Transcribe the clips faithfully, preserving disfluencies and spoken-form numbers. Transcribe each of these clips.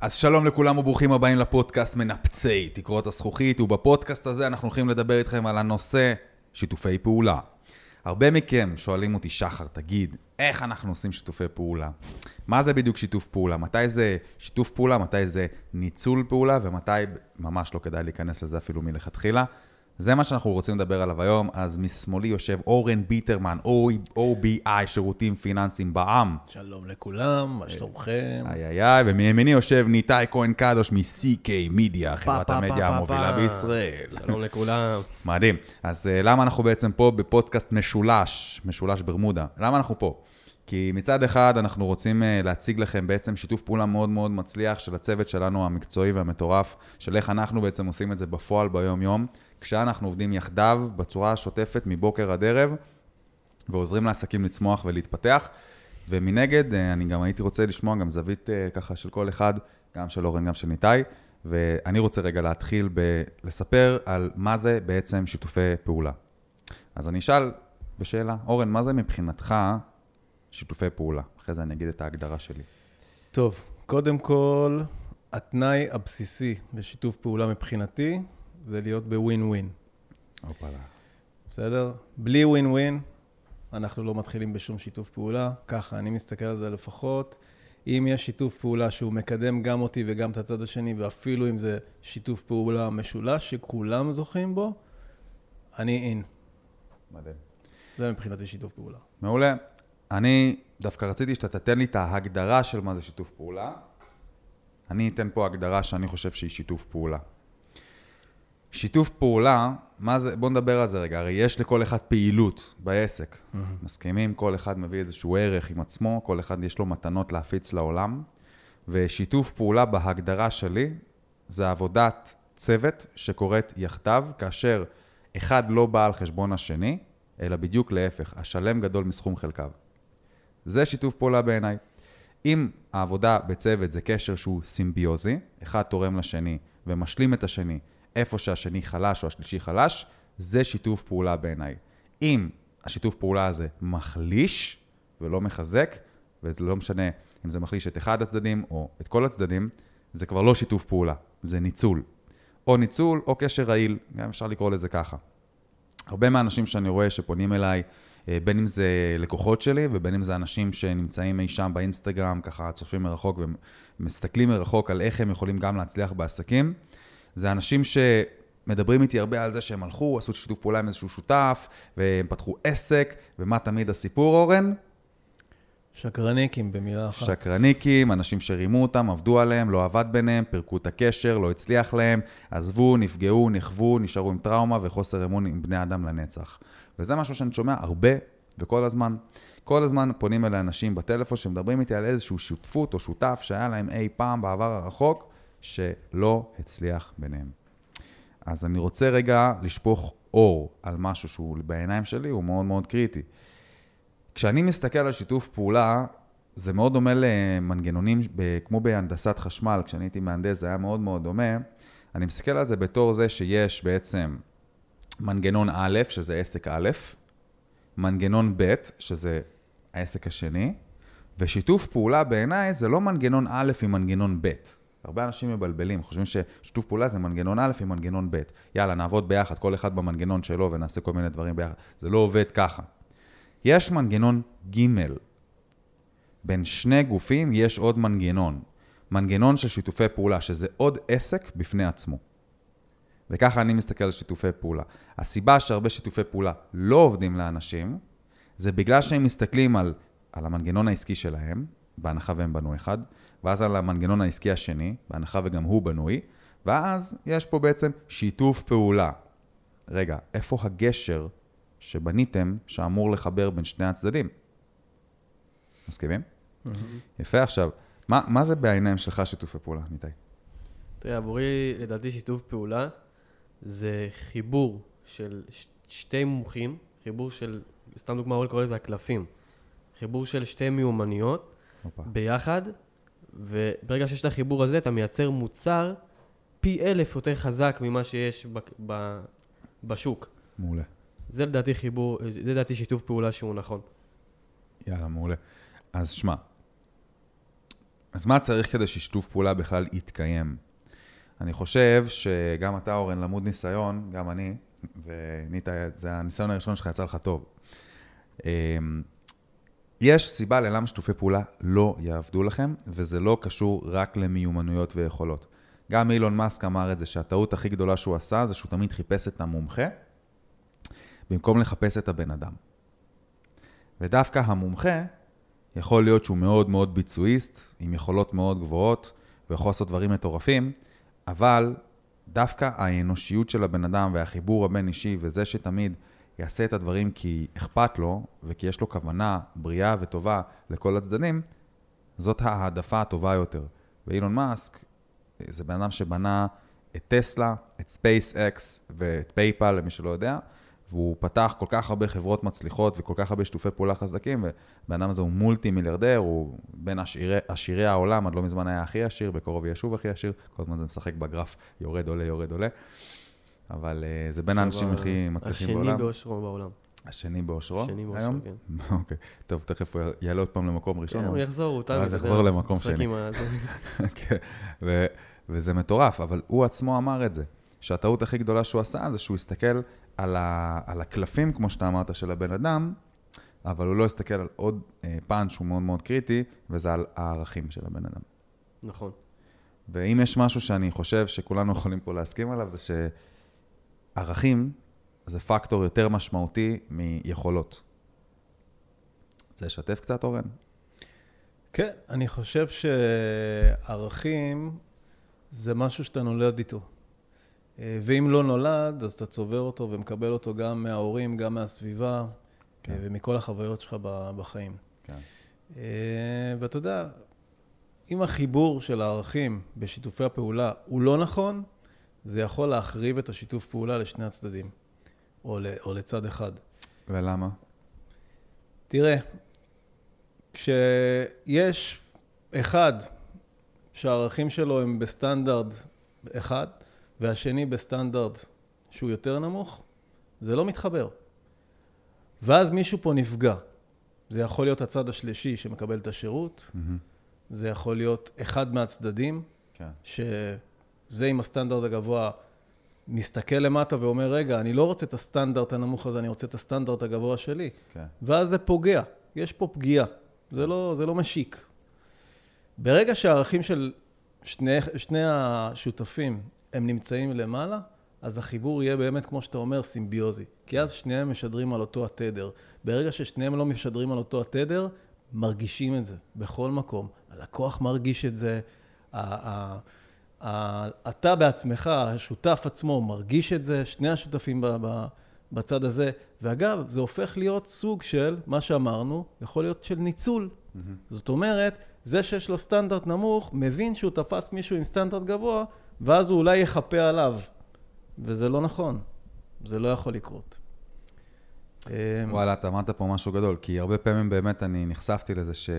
אז שלום לכולם וברוכים הבאים לפודקאסט מנפצי תקרות הזכוכית, ובפודקאסט הזה אנחנו הולכים לדבר איתכם על הנושא שיתופי פעולה. הרבה מכם שואלים אותי, שחר, תגיד, איך אנחנו עושים שיתופי פעולה? מה זה בדיוק שיתוף פעולה? מתי זה שיתוף פעולה? מתי זה ניצול פעולה? ומתי ממש לא כדאי להיכנס לזה אפילו מלכתחילה? זה מה שאנחנו רוצים לדבר עליו היום. אז משמאלי יושב אורן ביטרמן, או בי איי, שירותים פיננסיים בע"מ. שלום לכולם, מה שלומכם? איי איי איי, ומימיני יושב ניתאי כהן קדוש מ-סי קיי Media, חברת המדיה המובילה בישראל. שלום לכולם. מדהים. אז למה אנחנו בעצם פה בפודקאסט משולש, משולש ברמודה? למה אנחנו פה? כי מצד אחד אנחנו רוצים להציג לכם בעצם שיתוף פעולה מאוד מאוד מצליח של הצוות שלנו המקצועי והמטורף, של איך אנחנו בעצם עושים את זה בפועל ביום יום, כשאנחנו עובדים יחדיו בצורה השוטפת מבוקר עד ערב, ועוזרים לעסקים לצמוח ולהתפתח. ומנגד, אני גם הייתי רוצה לשמוע גם זווית ככה של כל אחד, גם של אורן, גם של ניתאי, ואני רוצה רגע להתחיל לספר על מה זה בעצם שיתופי פעולה. אז אני אשאל בשאלה, אורן, מה זה מבחינתך שיתופי פעולה? אחרי זה אני אגיד את ההגדרה שלי. טוב, קודם כל, התנאי הבסיסי לשיתוף פעולה מבחינתי, זה להיות בווין ווין. אופלה. בסדר? בלי ווין ווין, אנחנו לא מתחילים בשום שיתוף פעולה. ככה, אני מסתכל על זה לפחות. אם יש שיתוף פעולה שהוא מקדם גם אותי וגם את הצד השני, ואפילו אם זה שיתוף פעולה משולש שכולם זוכים בו, אני אין. מדהים. זה מבחינתי שיתוף פעולה. מעולה. אני דווקא רציתי שאתה תתן לי את ההגדרה של מה זה שיתוף פעולה. אני אתן פה הגדרה שאני חושב שהיא שיתוף פעולה. שיתוף פעולה, מה זה? בוא נדבר על זה רגע. הרי יש לכל אחד פעילות בעסק. Mm-hmm. מסכימים? כל אחד מביא איזשהו ערך עם עצמו, כל אחד יש לו מתנות להפיץ לעולם. ושיתוף פעולה בהגדרה שלי, זה עבודת צוות שקורית יחדיו, כאשר אחד לא בא על חשבון השני, אלא בדיוק להפך, השלם גדול מסכום חלקיו. זה שיתוף פעולה בעיניי. אם העבודה בצוות זה קשר שהוא סימביוזי, אחד תורם לשני ומשלים את השני, איפה שהשני חלש או השלישי חלש, זה שיתוף פעולה בעיניי. אם השיתוף פעולה הזה מחליש ולא מחזק, וזה לא משנה אם זה מחליש את אחד הצדדים או את כל הצדדים, זה כבר לא שיתוף פעולה, זה ניצול. או ניצול או קשר רעיל, גם אפשר לקרוא לזה ככה. הרבה מהאנשים שאני רואה שפונים אליי, בין אם זה לקוחות שלי, ובין אם זה אנשים שנמצאים אי שם באינסטגרם, ככה צופים מרחוק ומסתכלים מרחוק על איך הם יכולים גם להצליח בעסקים, זה אנשים שמדברים איתי הרבה על זה שהם הלכו, עשו שיתוף פעולה עם איזשהו שותף, והם פתחו עסק, ומה תמיד הסיפור, אורן? שקרניקים במילה אחת. שקרניקים, אנשים שרימו אותם, עבדו עליהם, לא עבד ביניהם, פרקו את הקשר, לא הצליח להם, עזבו, נפגעו, נחוו, נשארו עם טראומה וחוסר אמון עם בני אדם לנצח. וזה משהו שאני שומע הרבה וכל הזמן. כל הזמן פונים אל האנשים בטלפון שמדברים איתי על איזשהו שותפות או שותף שהיה להם אי פעם בעבר הרחוק, שלא הצליח ביניהם. אז אני רוצה רגע לשפוך אור על משהו שהוא בעיניים שלי, הוא מאוד מאוד קריטי. כשאני מסתכל על שיתוף פעולה, זה מאוד דומה למנגנונים, כמו בהנדסת חשמל, כשאני הייתי מהנדס, זה היה מאוד מאוד דומה. אני מסתכל על זה בתור זה שיש בעצם מנגנון א', שזה עסק א', מנגנון ב', שזה העסק השני, ושיתוף פעולה בעיניי זה לא מנגנון א' עם מנגנון ב'. הרבה אנשים מבלבלים, חושבים ששיתוף פעולה זה מנגנון א' עם מנגנון ב'. יאללה, נעבוד ביחד, כל אחד במנגנון שלו ונעשה כל מיני דברים ביחד. זה לא עובד ככה. יש מנגנון ג' בין שני גופים יש עוד מנגנון. מנגנון של שיתופי פעולה, שזה עוד עסק בפני עצמו. וככה אני מסתכל על שיתופי פעולה. הסיבה שהרבה שיתופי פעולה לא עובדים לאנשים, זה בגלל שהם מסתכלים על, על המנגנון העסקי שלהם, בהנחה והם בנו אחד, ואז על המנגנון העסקי השני, בהנחה וגם הוא בנוי, ואז יש פה בעצם שיתוף פעולה. רגע, איפה הגשר שבניתם שאמור לחבר בין שני הצדדים? מסכימים? Mm-hmm. יפה עכשיו. מה, מה זה בעיניים שלך שיתופי פעולה, ניתאי? תראה, עבורי, לדעתי שיתוף פעולה זה חיבור של ש- שתי מומחים, חיבור של, סתם דוגמה, אולי קורא לזה הקלפים, חיבור של שתי מיומנויות אופה. ביחד, וברגע שיש את החיבור הזה, אתה מייצר מוצר פי אלף יותר חזק ממה שיש ב- ב- בשוק. מעולה. זה לדעתי חיבור, זה לדעתי שיתוף פעולה שהוא נכון. יאללה, מעולה. אז שמע, אז מה צריך כדי ששיתוף פעולה בכלל יתקיים? אני חושב שגם אתה, אורן, למוד ניסיון, גם אני, וניתה, זה הניסיון הראשון שלך יצא לך טוב. יש סיבה ללמה שיתופי פעולה לא יעבדו לכם, וזה לא קשור רק למיומנויות ויכולות. גם אילון מאסק אמר את זה, שהטעות הכי גדולה שהוא עשה, זה שהוא תמיד חיפש את המומחה, במקום לחפש את הבן אדם. ודווקא המומחה, יכול להיות שהוא מאוד מאוד ביצועיסט, עם יכולות מאוד גבוהות, ויכול לעשות דברים מטורפים, אבל דווקא האנושיות של הבן אדם והחיבור הבין אישי, וזה שתמיד יעשה את הדברים כי אכפת לו, וכי יש לו כוונה בריאה וטובה לכל הצדדים, זאת העדפה הטובה יותר. ואילון מאסק, זה בן אדם שבנה את טסלה, את ספייס-אקס ואת פייפל, למי שלא יודע, והוא פתח כל כך הרבה חברות מצליחות וכל כך הרבה שיתופי פעולה חזקים, ובן אדם הזה הוא מולטי מיליארדר, הוא בין עשירי, עשירי העולם, עד לא מזמן היה הכי עשיר, בקרוב יהיה שוב הכי עשיר, כל הזמן זה משחק בגרף, יורד עולה, יורד עולה. אבל uh, זה בין האנשים הכי מצליחים בעולם. השני באושרו בעולם. השני באושרו? השני באושרו, כן. אוקיי, טוב, תכף הוא יעלה עוד פעם למקום ראשון. כן, הוא יחזור, הוא אז יחזור למקום שני. וזה מטורף, אבל הוא עצמו אמר את זה, שהטעות הכי גדולה שהוא עשה זה שהוא הסתכל על, ה, על הקלפים, כמו שאתה אמרת, של הבן אדם, אבל הוא לא הסתכל על עוד אה, פן שהוא מאוד מאוד קריטי, וזה על הערכים של הבן אדם. נכון. ואם יש משהו שאני חושב שכולנו יכולים פה להסכים עליו, זה שערכים זה פקטור יותר משמעותי מיכולות. רוצה לשתף קצת, אורן? כן, אני חושב שערכים זה משהו שאתה נולד איתו. ואם לא נולד, אז אתה צובר אותו ומקבל אותו גם מההורים, גם מהסביבה, כן. ומכל החוויות שלך בחיים. כן. ואתה יודע, אם החיבור של הערכים בשיתופי הפעולה הוא לא נכון, זה יכול להחריב את השיתוף פעולה לשני הצדדים, או, או לצד אחד. ולמה? תראה, כשיש אחד שהערכים שלו הם בסטנדרט אחד, והשני בסטנדרט שהוא יותר נמוך, זה לא מתחבר. ואז מישהו פה נפגע. זה יכול להיות הצד השלישי שמקבל את השירות, mm-hmm. זה יכול להיות אחד מהצדדים, כן. שזה עם הסטנדרט הגבוה מסתכל למטה ואומר, רגע, אני לא רוצה את הסטנדרט הנמוך הזה, אני רוצה את הסטנדרט הגבוה שלי. כן. ואז זה פוגע. יש פה פגיעה. זה לא, זה לא משיק. ברגע שהערכים של שני, שני השותפים הם נמצאים למעלה, אז החיבור יהיה באמת, כמו שאתה אומר, סימביוזי. כי אז שניהם משדרים על אותו התדר. ברגע ששניהם לא משדרים על אותו התדר, מרגישים את זה בכל מקום. הלקוח מרגיש את זה, אתה בעצמך, השותף עצמו, מרגיש את זה, שני השותפים בצד הזה. ואגב, זה הופך להיות סוג של, מה שאמרנו, יכול להיות של ניצול. Mm-hmm. זאת אומרת, זה שיש לו סטנדרט נמוך, מבין שהוא תפס מישהו עם סטנדרט גבוה, ואז הוא אולי יחפה עליו. וזה לא נכון. זה לא יכול לקרות. וואלה, אתה אמרת פה משהו גדול, כי הרבה פעמים באמת אני נחשפתי לזה ש...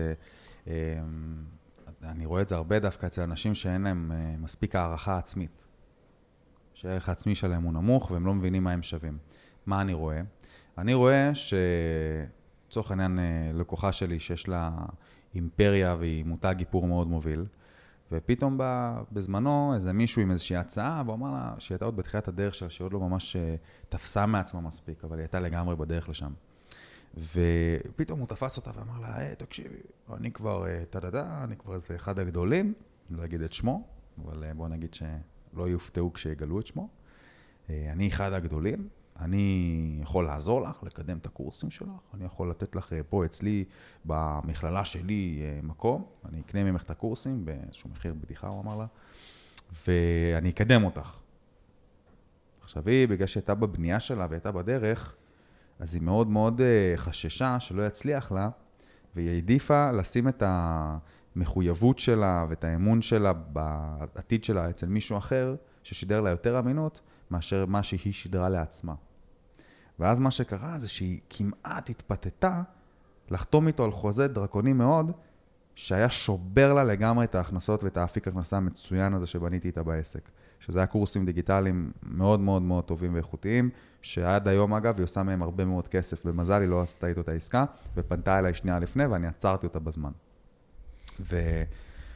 אני רואה את זה הרבה דווקא אצל אנשים שאין להם מספיק הערכה עצמית. שהערך העצמי שלהם הוא נמוך, והם לא מבינים מה הם שווים. מה אני רואה? אני רואה שצורך העניין לקוחה שלי שיש לה אימפריה והיא מותג איפור מאוד מוביל, ופתאום בא בזמנו איזה מישהו עם איזושהי הצעה, והוא אמר לה שהיא הייתה עוד בתחילת הדרך שלה, שהיא עוד לא ממש תפסה מעצמה מספיק, אבל היא הייתה לגמרי בדרך לשם. ופתאום הוא תפס אותה ואמר לה, היי, תקשיבי, אני כבר תדדה, אני כבר איזה אחד הגדולים, אני לא אגיד את שמו, אבל בוא נגיד שלא יופתעו כשיגלו את שמו. אני אחד הגדולים, אני יכול לעזור לך, לקדם את הקורסים שלך, אני יכול לתת לך פה אצלי, במכללה שלי, מקום, אני אקנה ממך את הקורסים, באיזשהו מחיר בדיחה, הוא אמר לה, ואני אקדם אותך. עכשיו היא, בגלל שהייתה בבנייה שלה והייתה בדרך, אז היא מאוד מאוד חששה שלא יצליח לה, והיא העדיפה לשים את המחויבות שלה ואת האמון שלה בעתיד שלה אצל מישהו אחר, ששידר לה יותר אמינות, מאשר מה שהיא שידרה לעצמה. ואז מה שקרה זה שהיא כמעט התפתתה לחתום איתו על חוזה דרקוני מאוד, שהיה שובר לה לגמרי את ההכנסות ואת האפיק הכנסה המצוין הזה שבניתי איתה בעסק. שזה היה קורסים דיגיטליים מאוד מאוד מאוד טובים ואיכותיים, שעד היום אגב היא עושה מהם הרבה מאוד כסף. במזל היא לא עשתה איתו את העסקה, ופנתה אליי שנייה לפני ואני עצרתי אותה בזמן. ו...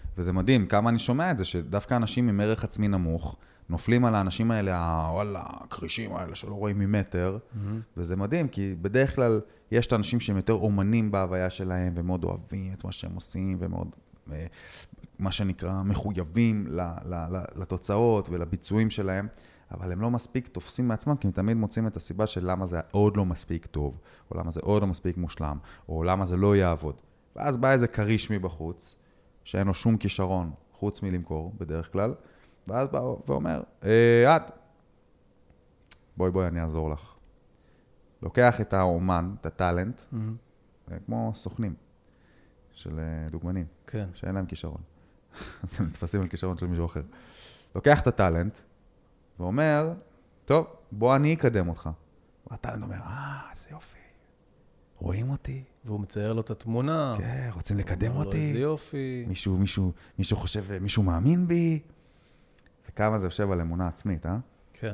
וזה מדהים, כמה אני שומע את זה, שדווקא אנשים עם ערך עצמי נמוך, נופלים על האנשים האלה, וואלה, הקרישים האלה שלא רואים ממטר, mm-hmm. וזה מדהים, כי בדרך כלל יש את האנשים שהם יותר אומנים בהוויה שלהם, ומאוד אוהבים את מה שהם עושים, ומאוד, מה שנקרא, מחויבים לתוצאות ולביצועים שלהם, אבל הם לא מספיק תופסים מעצמם, כי הם תמיד מוצאים את הסיבה של למה זה עוד לא מספיק טוב, או למה זה עוד לא מספיק מושלם, או למה זה לא יעבוד. ואז בא איזה קריש מבחוץ, שאין לו שום כישרון, חוץ מלמכור בדרך כלל, ואז בא ואומר, אה, את, בואי בואי אני אעזור לך. לוקח את האומן, את הטלנט, mm-hmm. כמו סוכנים של דוגמנים, כן. שאין להם כישרון. אז הם נתפסים על כישרון של מישהו אחר. לוקח את הטלנט, ואומר, טוב, בוא אני אקדם אותך. והטלנט אומר, אה, זה יופי. רואים אותי. והוא מצייר לו את התמונה. כן, רוצים לקדם אותי. זה יופי. מישהו, מישהו, מישהו חושב, מישהו מאמין בי. וכמה זה יושב על אמונה עצמית, אה? כן.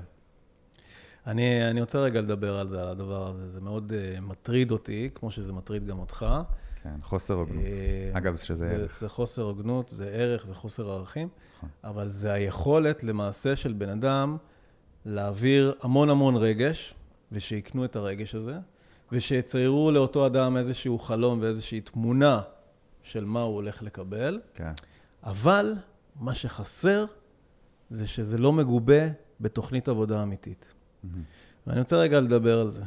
אני, אני רוצה רגע לדבר על זה, על הדבר הזה. זה מאוד uh, מטריד אותי, כמו שזה מטריד גם אותך. כן, חוסר הוגנות. Uh, אגב, שזה זה, ערך. זה חוסר הוגנות, זה ערך, זה חוסר ערכים. אבל זה היכולת למעשה של בן אדם להעביר המון המון רגש, ושיקנו את הרגש הזה, ושיציירו לאותו אדם איזשהו חלום ואיזושהי תמונה של מה הוא הולך לקבל. כן. אבל מה שחסר זה שזה לא מגובה בתוכנית עבודה אמיתית. Mm-hmm. ואני רוצה רגע לדבר על זה.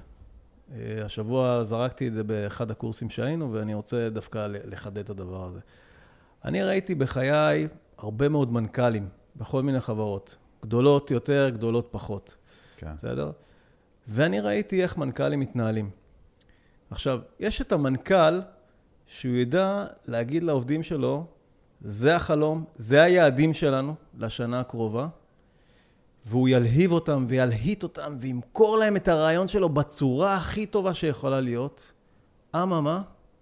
השבוע זרקתי את זה באחד הקורסים שהיינו, ואני רוצה דווקא לחדד את הדבר הזה. אני ראיתי בחיי הרבה מאוד מנכ"לים בכל מיני חברות, גדולות יותר, גדולות פחות. כן. בסדר? ואני ראיתי איך מנכ"לים מתנהלים. עכשיו, יש את המנכ"ל שהוא ידע להגיד לעובדים שלו, זה החלום, זה היעדים שלנו לשנה הקרובה, והוא ילהיב אותם וילהיט אותם וימכור להם את הרעיון שלו בצורה הכי טובה שיכולה להיות. אממה,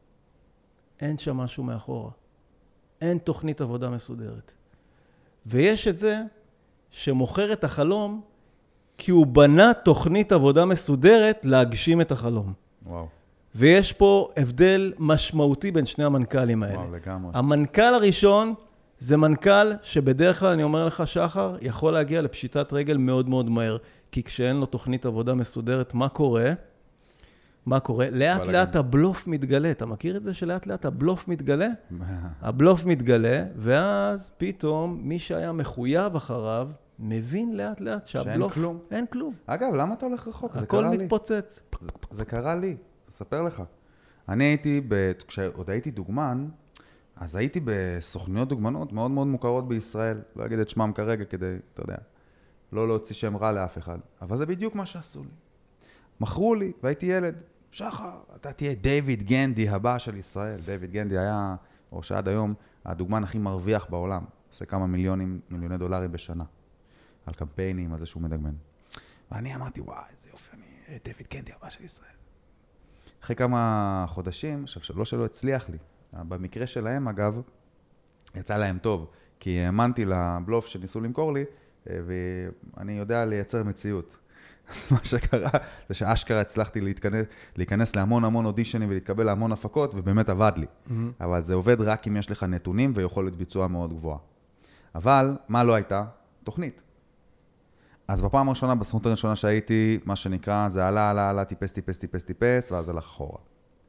אין שם משהו מאחורה. אין תוכנית עבודה מסודרת. ויש את זה שמוכר את החלום כי הוא בנה תוכנית עבודה מסודרת להגשים את החלום. וואו. ויש פה הבדל משמעותי בין שני המנכ"לים האלה. וואו, לגמרי. המנכ"ל הראשון זה מנכ"ל שבדרך כלל, אני אומר לך, שחר, יכול להגיע לפשיטת רגל מאוד מאוד מהר. כי כשאין לו תוכנית עבודה מסודרת, מה קורה? מה קורה? לאט לאט הבלוף מתגלה. אתה מכיר את זה שלאט לאט הבלוף מתגלה? הבלוף מתגלה, ואז פתאום מי שהיה מחויב אחריו, מבין לאט לאט שהבלוף... שאין כלום. אין כלום. אגב, למה אתה הולך רחוק? הכל מתפוצץ. זה קרה לי, אספר לך. אני הייתי, ב... כשעוד הייתי דוגמן, אז הייתי בסוכניות דוגמנות מאוד מאוד מוכרות בישראל. לא אגיד את שמם כרגע כדי, אתה יודע, לא להוציא שם רע לאף אחד. אבל זה בדיוק מה שעשו לי. מכרו לי, והייתי ילד. שחר, אתה תהיה דיוויד גנדי הבא של ישראל. דיוויד גנדי היה, או שעד היום, הדוגמן הכי מרוויח בעולם. עושה כמה מיליונים, מיליוני דולרים בשנה. על קמפיינים, על זה שהוא מדגמן. ואני אמרתי, וואי, איזה יופי, אני דיוויד גנדי הבא של ישראל. אחרי כמה חודשים, עכשיו, לא שלא הצליח לי. במקרה שלהם, אגב, יצא להם טוב, כי האמנתי לבלוף שניסו למכור לי, ואני יודע לייצר מציאות. מה שקרה, זה שאשכרה הצלחתי להתכנס, להיכנס להמון המון אודישנים ולהתקבל להמון הפקות, ובאמת עבד לי. Mm-hmm. אבל זה עובד רק אם יש לך נתונים ויכולת ביצוע מאוד גבוהה. אבל מה לא הייתה? תוכנית. אז בפעם הראשונה, בסוכנות הראשונה שהייתי, מה שנקרא, זה עלה, עלה, עלה, טיפס, טיפס, טיפס, טיפס, ואז הלך אחורה.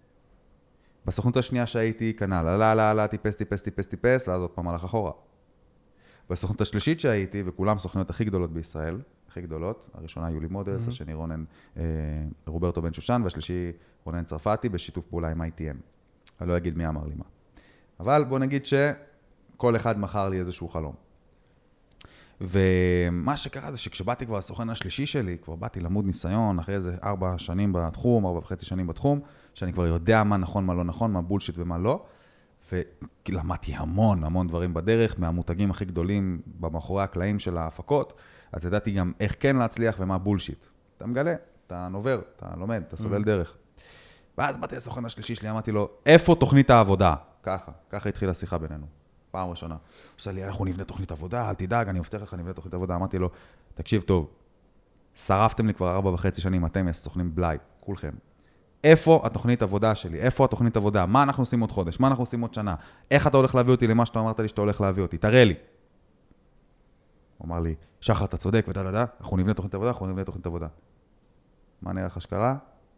בסוכנות השנייה שהייתי, כנ"ל, עלה, עלה, עלה, טיפס, טיפס, טיפס, טיפס, ואז עוד פעם הלך אחורה. בסוכנות השלישית שהייתי, וכולם סוכניות הכי גדולות בישראל, הכי גדולות, הראשונה יולי מודלס, mm-hmm. השני רונן, אה, רוברטו בן שושן, והשלישי רונן צרפתי, בשיתוף פעולה עם איי טי אם. אני לא אגיד מי אמר לי מה. אבל בוא נגיד שכל אחד מכר לי איזשהו חלום. ומה שקרה זה שכשבאתי כבר הסוכן השלישי שלי, כבר באתי למוד ניסיון, אחרי איזה ארבע שנים בתחום, ארבע וחצי שנים בתחום, שאני כבר יודע מה נכון, מה לא נכון, מה בולשיט ומה לא, ולמדתי המון, המון דברים בדרך, מהמותגים הכי גדולים במאחורי הקלעים של ההפקות, אז ידעתי גם איך כן להצליח ומה בולשיט. אתה מגלה, אתה נובר, אתה לומד, אתה סובל דרך. ואז באתי הסוכן השלישי שלי, אמרתי לו, איפה תוכנית העבודה? ככה, ככה התחילה השיחה בינינו. פעם ראשונה. הוא עושה לי, אנחנו נבנה תוכנית עבודה, אל תדאג, אני מבטיח לך, נבנה תוכנית עבודה. אמרתי לו, תקשיב טוב, שרפתם לי כבר ארבע וחצי שנים, אתם יש סוכנים בלאי, כולכם. איפה התוכנית עבודה שלי? איפה התוכנית עבודה? מה אנחנו עושים עוד חודש? מה אנחנו עושים עוד שנה? איך אתה הולך להביא אותי למה שאתה אמרת לי שאתה הולך להביא אותי? תראה לי. הוא אמר לי, שחר, אתה צודק, ודה, דה, דה, אנחנו נבנה תוכנית עבודה, אנחנו נבנה תוכנית עבודה. מה נראה לך שקרה?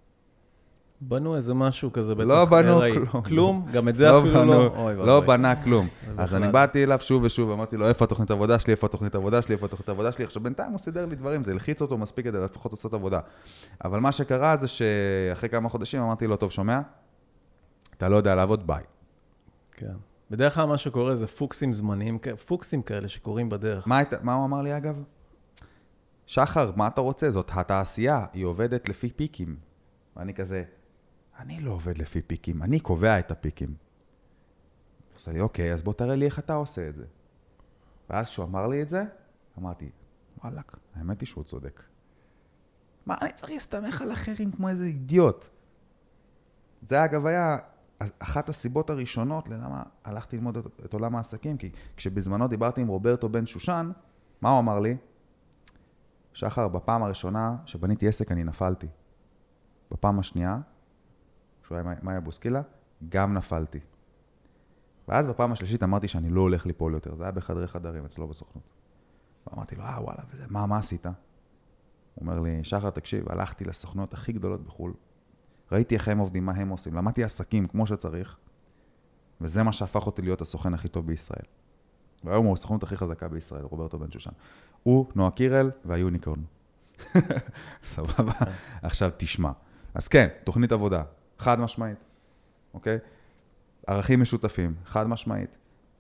בנו איזה משהו כזה בתוך... לא בנו כלום. כלום? גם את זה אפילו לא? לא בנה כלום. אז אני באתי אליו שוב ושוב, אמרתי לו, איפה התוכנית עבודה שלי, איפה התוכנית עבודה שלי, איפה התוכנית עבודה שלי. עכשיו, בינתיים הוא סידר לי דברים, זה הלחיץ אותו מספיק כדי לפחות לעשות עבודה. אבל מה שקרה זה שאחרי כמה חודשים אמרתי לו, טוב, שומע? אתה לא יודע לעבוד, ביי. כן. בדרך כלל מה שקורה זה פוקסים זמניים, פוקסים כאלה שקורים בדרך. מה, מה הוא אמר לי אגב? שחר, מה אתה רוצה? זאת התעשייה, היא עובדת לפי פיקים. ואני כזה, אני לא עובד לפי פיקים, אני קובע את הפיקים. הוא עושה לי, אוקיי, אז בוא תראה לי איך אתה עושה את זה. ואז כשהוא אמר לי את זה, אמרתי, וואלק, האמת היא שהוא צודק. מה, אני צריך להסתמך על אחרים כמו איזה אידיוט. זה אגב היה אחת הסיבות הראשונות ללמה הלכתי ללמוד את, את עולם העסקים, כי כשבזמנו דיברתי עם רוברטו בן שושן, מה הוא אמר לי? שחר, בפעם הראשונה שבניתי עסק אני נפלתי. בפעם השנייה, שהוא היה מאיה בוסקילה, גם נפלתי. ואז בפעם השלישית אמרתי שאני לא הולך ליפול יותר. זה היה בחדרי חדרים אצלו בסוכנות. ואמרתי לו, אה וואלה, וזה, מה, מה עשית? הוא אומר לי, שחר, תקשיב, הלכתי לסוכנות הכי גדולות בחול. ראיתי איך הם עובדים, מה הם עושים. למדתי עסקים כמו שצריך. וזה מה שהפך אותי להיות הסוכן הכי טוב בישראל. והיום הוא הסוכנות הכי חזקה בישראל, רוברטו בן שושן. הוא, נועה קירל והיוניקורן. סבבה. עכשיו תשמע. אז כן, תוכנית עבודה. חד משמעית, אוקיי? ערכים משותפים, חד משמעית.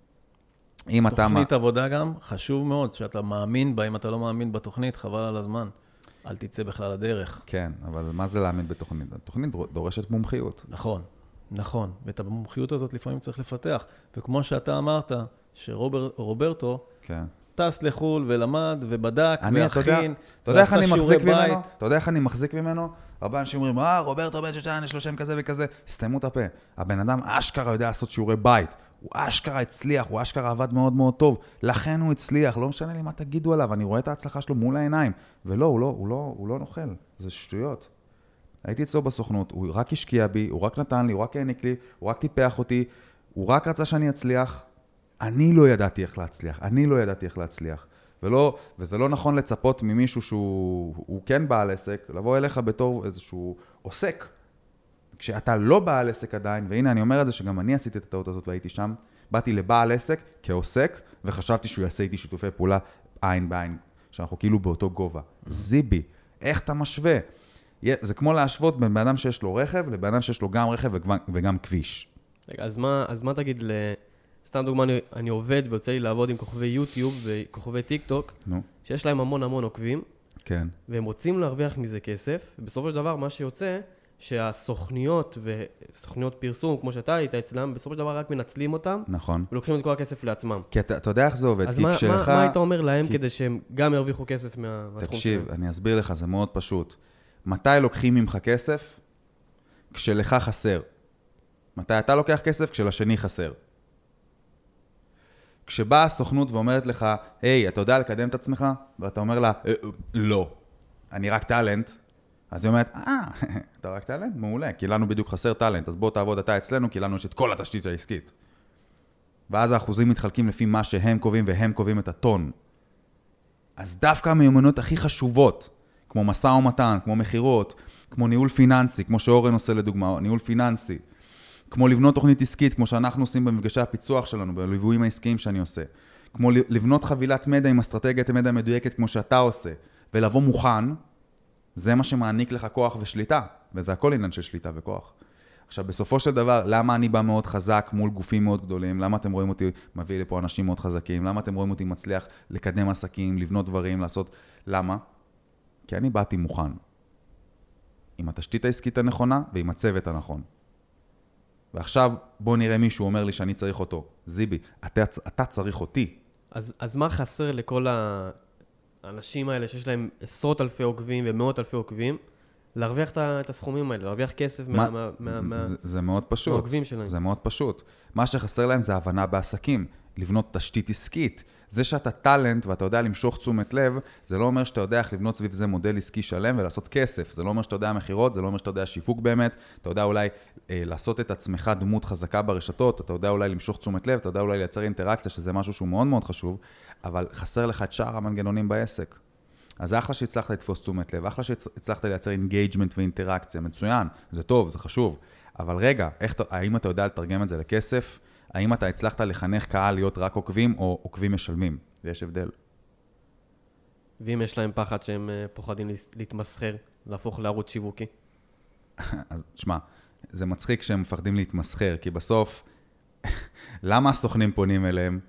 אם תוכנית אתה... עבודה גם חשוב מאוד, שאתה מאמין בה, אם אתה לא מאמין בתוכנית, חבל על הזמן. אל תצא בכלל לדרך. כן, אבל מה זה להאמין בתוכנית? התוכנית דורשת מומחיות. נכון, נכון. ואת המומחיות הזאת לפעמים צריך לפתח. וכמו שאתה אמרת, שרוברטו כן. טס לחול ולמד ובדק והכין, אתה יודע איך אני מחזיק ממנו? אתה יודע איך אני מחזיק ממנו? הרבה אנשים אומרים, אה, רוברטו בן שושן, יש לו שם כזה וכזה, סתמו את הפה. הבן אדם אשכרה יודע לעשות שיעורי בית. הוא אשכרה הצליח, הוא אשכרה עבד מאוד מאוד טוב. לכן הוא הצליח, לא משנה לי מה תגידו עליו, אני רואה את ההצלחה שלו מול העיניים. ולא, הוא לא, הוא לא, הוא לא נוכל. זה שטויות. הייתי אצלו בסוכנות, הוא רק השקיע בי, הוא רק נתן לי, הוא רק העניק לי, הוא רק טיפח אותי, הוא רק רצה שאני אצליח. אני לא ידעתי איך להצליח, אני לא ידעתי איך להצליח. ולא, וזה לא נכון לצפות ממישהו שהוא הוא כן בעל עסק, לבוא אליך בתור איזשהו עוסק. כשאתה לא בעל עסק עדיין, והנה אני אומר את זה שגם אני עשיתי את הטעות הזאת והייתי שם, באתי לבעל עסק כעוסק, וחשבתי שהוא יעשה איתי שיתופי פעולה עין בעין, שאנחנו כאילו באותו גובה. זיבי, איך אתה משווה? זה כמו להשוות בין בן אדם שיש לו רכב, לבן אדם שיש לו גם רכב וגם כביש. רגע, אז מה, אז מה תגיד ל... סתם דוגמה, אני, אני עובד ויוצא לי לעבוד עם כוכבי יוטיוב וכוכבי טיק טוק, נו. שיש להם המון המון עוקבים, כן. והם רוצים להרוויח מזה כסף, ובסופו של דבר מה שיוצא, שהסוכניות וסוכניות פרסום, כמו שאתה היית אצלם, בסופו של דבר רק מנצלים אותם, נכון. ולוקחים את כל הכסף לעצמם. כי אתה, אתה יודע איך זה עובד, אז כי מה, כשלך... מה, מה היית אומר להם כי... כדי שהם גם ירוויחו כסף מה, מהתחום שלהם? תקשיב, אני אסביר לך, זה מאוד פשוט. מתי לוקחים ממך כסף? כשלך חסר. מתי אתה לוקח כסף? כשלשני חסר. כשבאה הסוכנות ואומרת לך, היי, אתה יודע לקדם את עצמך? ואתה אומר לה, לא, אני רק טלנט. אז היא אומרת, אה, אתה רק טלנט? מעולה, כי לנו בדיוק חסר טלנט, אז בוא תעבוד אתה אצלנו, כי לנו יש את כל התשתית העסקית. ואז האחוזים מתחלקים לפי מה שהם קובעים, והם קובעים את הטון. אז דווקא המיומנויות הכי חשובות, כמו מסע ומתן, כמו מחירות, כמו ניהול פיננסי, כמו שאורן עושה לדוגמה, ניהול פיננסי, כמו לבנות תוכנית עסקית, כמו שאנחנו עושים במפגשי הפיצוח שלנו, בליוויים העסקיים שאני עושה, כמו לבנות חבילת מדע עם אסטרטגיית המדע המדויקת, כמו שאתה עושה, ולבוא מוכן, זה מה שמעניק לך כוח ושליטה, וזה הכל עניין של שליטה וכוח. עכשיו, בסופו של דבר, למה אני בא מאוד חזק מול גופים מאוד גדולים? למה אתם רואים אותי מביא לפה אנשים מאוד חזקים? למה אתם רואים אותי מצליח לקדם עסקים, לבנות דברים, לעשות... למה? כי אני באתי מוכן. עם התשתית העסקית הנכונה ועם הצוות הנכון. ועכשיו בוא נראה מישהו אומר לי שאני צריך אותו. זיבי, אתה, אתה צריך אותי. אז, אז מה חסר לכל האנשים האלה שיש להם עשרות אלפי עוקבים ומאות אלפי עוקבים, להרוויח את הסכומים האלה, להרוויח כסף מה, מה, מה, מה, זה, זה מאוד פשוט. מהעוקבים שלהם? זה מאוד פשוט. מה שחסר להם זה הבנה בעסקים. לבנות תשתית עסקית. זה שאתה טלנט ואתה יודע למשוך תשומת לב, זה לא אומר שאתה יודע איך לבנות סביב זה מודל עסקי שלם ולעשות כסף. זה לא אומר שאתה יודע מחירות, זה לא אומר שאתה יודע שיווק באמת, אתה יודע אולי אה, לעשות את עצמך דמות חזקה ברשתות, אתה יודע אולי למשוך תשומת לב, אתה יודע אולי לייצר אינטראקציה, שזה משהו שהוא מאוד מאוד חשוב, אבל חסר לך את שאר המנגנונים בעסק. אז זה אחלה שהצלחת לתפוס תשומת לב, אחלה שהצלחת לייצר אינגייג'מנט ואינטראקציה, מצוין, זה טוב, זה חשוב. אבל רגע, איך, האם אתה יודע לתרגם את זה לכסף? האם אתה הצלחת לחנך קהל להיות רק עוקבים או עוקבים משלמים? ויש הבדל. ואם יש להם פחד שהם פוחדים להתמסחר, להפוך לערוץ שיווקי? אז תשמע, זה מצחיק שהם מפחדים להתמסחר, כי בסוף, למה הסוכנים פונים אליהם?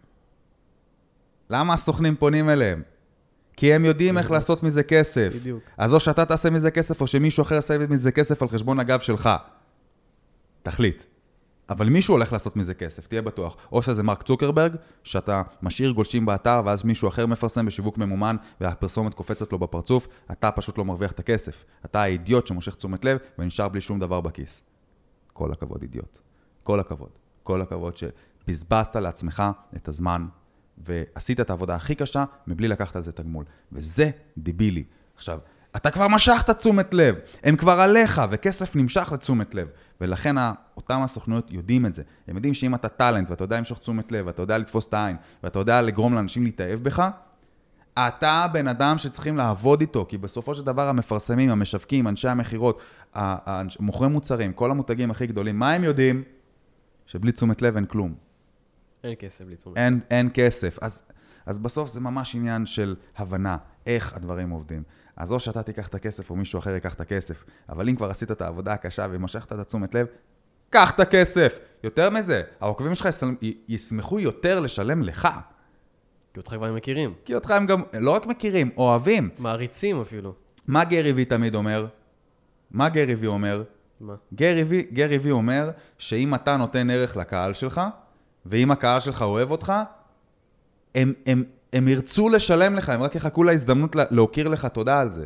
למה הסוכנים פונים אליהם? כי הם יודעים איך לעשות מזה כסף. בדיוק. אז או שאתה תעשה מזה כסף, או שמישהו אחר יעשה מזה כסף על חשבון הגב שלך. תחליט. אבל מישהו הולך לעשות מזה כסף, תהיה בטוח. או שזה מרק צוקרברג, שאתה משאיר גולשים באתר, ואז מישהו אחר מפרסם בשיווק ממומן, והפרסומת קופצת לו בפרצוף, אתה פשוט לא מרוויח את הכסף. אתה האידיוט שמושך תשומת לב, ונשאר בלי שום דבר בכיס. כל הכבוד, אידיוט. כל הכבוד. כל הכבוד שבזבזת לעצמך את הזמן, ועשית את העבודה הכי קשה, מבלי לקחת על זה תגמול. וזה דיבילי. עכשיו, אתה כבר משכת תשומת לב, הם כבר עליך, וכסף נמשך לתשומת לב. ולכן אותם הסוכנויות יודעים את זה. הם יודעים שאם אתה טלנט, ואתה יודע למשוך תשומת לב, ואתה יודע לתפוס את העין, ואתה יודע לגרום לאנשים להתאהב בך, אתה בן אדם שצריכים לעבוד איתו, כי בסופו של דבר המפרסמים, המשווקים, אנשי המחירות, מוכרי מוצרים, כל המותגים הכי גדולים, מה הם יודעים? שבלי תשומת לב אין כלום. אין כסף בלי תשומת. אין, אין כסף. אז, אז בסוף זה ממש עניין של הבנה, איך הדברים עובדים. אז או שאתה תיקח את הכסף או מישהו אחר ייקח את הכסף. אבל אם כבר עשית את העבודה הקשה ומשכת את התשומת לב, קח את הכסף. יותר מזה, העוקבים שלך ישמחו יותר לשלם לך. כי אותך כבר מכירים. כי אותך הם גם לא רק מכירים, אוהבים. מעריצים אפילו. מה גרי וי תמיד אומר? מה גרי וי אומר? מה? גרי וי, גרי וי אומר שאם אתה נותן ערך לקהל שלך, ואם הקהל שלך אוהב אותך, הם, הם, הם ירצו לשלם לך, הם רק יחכו להזדמנות להוקיר לך תודה על זה.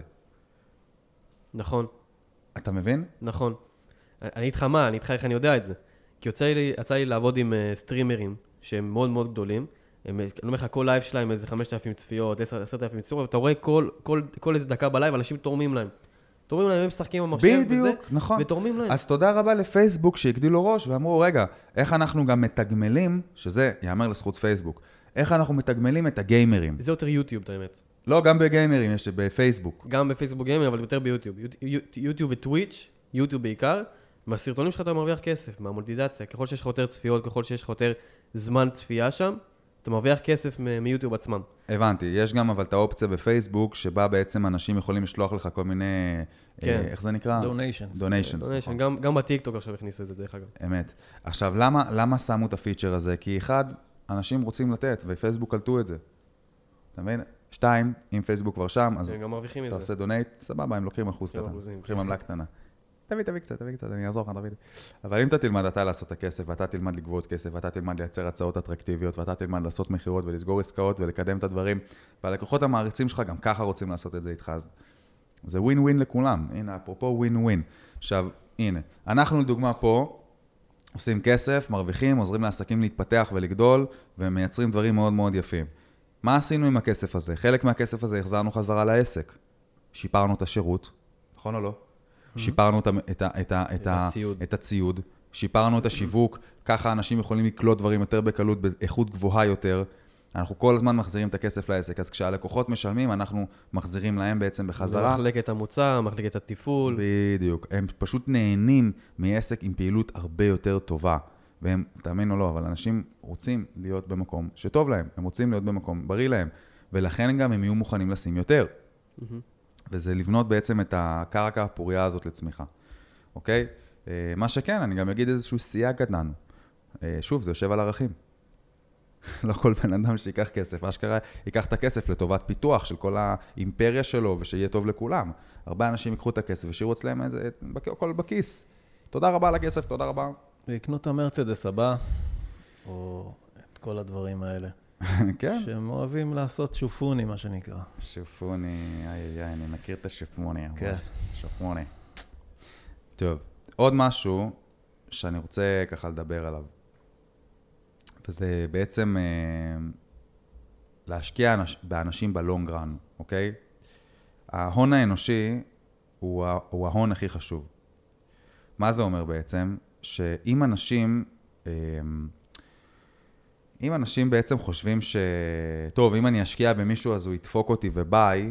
נכון. אתה מבין? נכון. אני איתך מה, אני איתך איך אני יודע את זה. כי יוצא לי, יצא לי לעבוד עם uh, סטרימרים שהם מאוד מאוד גדולים. הם, אני אומר לך, כל לייב שלהם איזה חמשת אלפים צפיות, עשרת אלפים צפיות, ואתה רואה כל, כל, כל איזה דקה בלייב, אנשים תורמים להם. תורמים להם, הם משחקים במחשב וזה, נכון. ותורמים להם. אז תודה רבה לפייסבוק שהגדילו ראש ואמרו, רגע, איך אנחנו גם מתגמלים, שזה יאמר לזכות פייסבוק, איך אנחנו מתגמלים את הגיימרים. זה יותר יוטיוב, את האמת. לא, גם בגיימרים, יש בפייסבוק. גם בפייסבוק גיימרים, אבל יותר ביוטיוב. יוטיוב וטוויץ', יוטיוב בעיקר, מהסרטונים שלך אתה מרוויח כסף, מהמולטיזציה. ככל שיש לך יותר צפיות, ככל שיש לך יותר זמן צפייה שם, אתה מרוויח כסף מיוטיוב עצמם. הבנתי, יש גם אבל את האופציה בפייסבוק, שבה בעצם אנשים יכולים לשלוח לך כל מיני, כן. איך זה נקרא? Donations. Donations. Donation. גם, גם בטיקטוק עכשיו הכניסו את זה דרך אגב. אמת. עכשיו, למה, למה שמו את הפיצ'ר הזה? כי אחד, אנשים רוצים לתת, ופייסבוק קלטו את זה. אתה מבין? שתיים, אם פייסבוק כבר שם, אז הם גם מרוויחים אתה מזה. עושה דונייט, סבבה, הם לוקחים אחוז קטן. אחוזים, לוקחים כן. עמלה קטנה. תביא, תביא קצת, תביא קצת, אני אעזור לך, תביא. אבל אם אתה תלמד אתה לעשות את הכסף, ואתה תלמד לגבות כסף, ואתה תלמד לייצר הצעות אטרקטיביות, ואתה תלמד לעשות מחירות ולסגור עסקאות ולקדם את הדברים, והלקוחות המעריצים שלך גם ככה רוצים לעשות את זה איתך, אז זה ווין ווין לכולם. הנה, אפרופו ווין ווין. עכשיו, הנה, אנחנו לדוגמה פה עושים כסף, מרוויחים, עוזרים לעסקים להתפתח ולגדול, ומייצרים דברים מאוד מאוד יפים. מה עשינו עם הכסף הזה? חלק מהכסף הזה החזרנו חזרה לעסק. שיפרנו את השירות, נכון או לא? שיפרנו את, את, את, את, הציוד. את הציוד, שיפרנו את השיווק, ככה אנשים יכולים לקלוט דברים יותר בקלות, באיכות גבוהה יותר. אנחנו כל הזמן מחזירים את הכסף לעסק, אז כשהלקוחות משלמים, אנחנו מחזירים להם בעצם בחזרה. מחלקת המוצר, מחלקת התפעול. בדיוק. הם פשוט נהנים מעסק עם פעילות הרבה יותר טובה. והם, תאמין או לא, אבל אנשים רוצים להיות במקום שטוב להם, הם רוצים להיות במקום בריא להם, ולכן גם הם יהיו מוכנים לשים יותר. וזה לבנות בעצם את הקרקע הפוריה הזאת לצמיחה. אוקיי? מה שכן, אני גם אגיד איזשהו סייג קטן. שוב, זה יושב על ערכים. לא כל בן אדם שיקח כסף, אשכרה ייקח את הכסף לטובת פיתוח של כל האימפריה שלו, ושיהיה טוב לכולם. הרבה אנשים ייקחו את הכסף ושירו אצלם איזה, הכל בכיס. תודה רבה על הכסף, תודה רבה. ויקנו את המרצדס הבא, או את כל הדברים האלה. כן. שהם אוהבים לעשות שופוני, מה שנקרא. שופוני, איי איי, אני מכיר את השופוני. כן. שופוני. טוב, עוד משהו שאני רוצה ככה לדבר עליו. וזה בעצם להשקיע באנשים בלונג רן, אוקיי? ההון האנושי הוא, הוא ההון הכי חשוב. מה זה אומר בעצם? שאם אנשים, אם אנשים בעצם חושבים ש... טוב, אם אני אשקיע במישהו אז הוא ידפוק אותי וביי,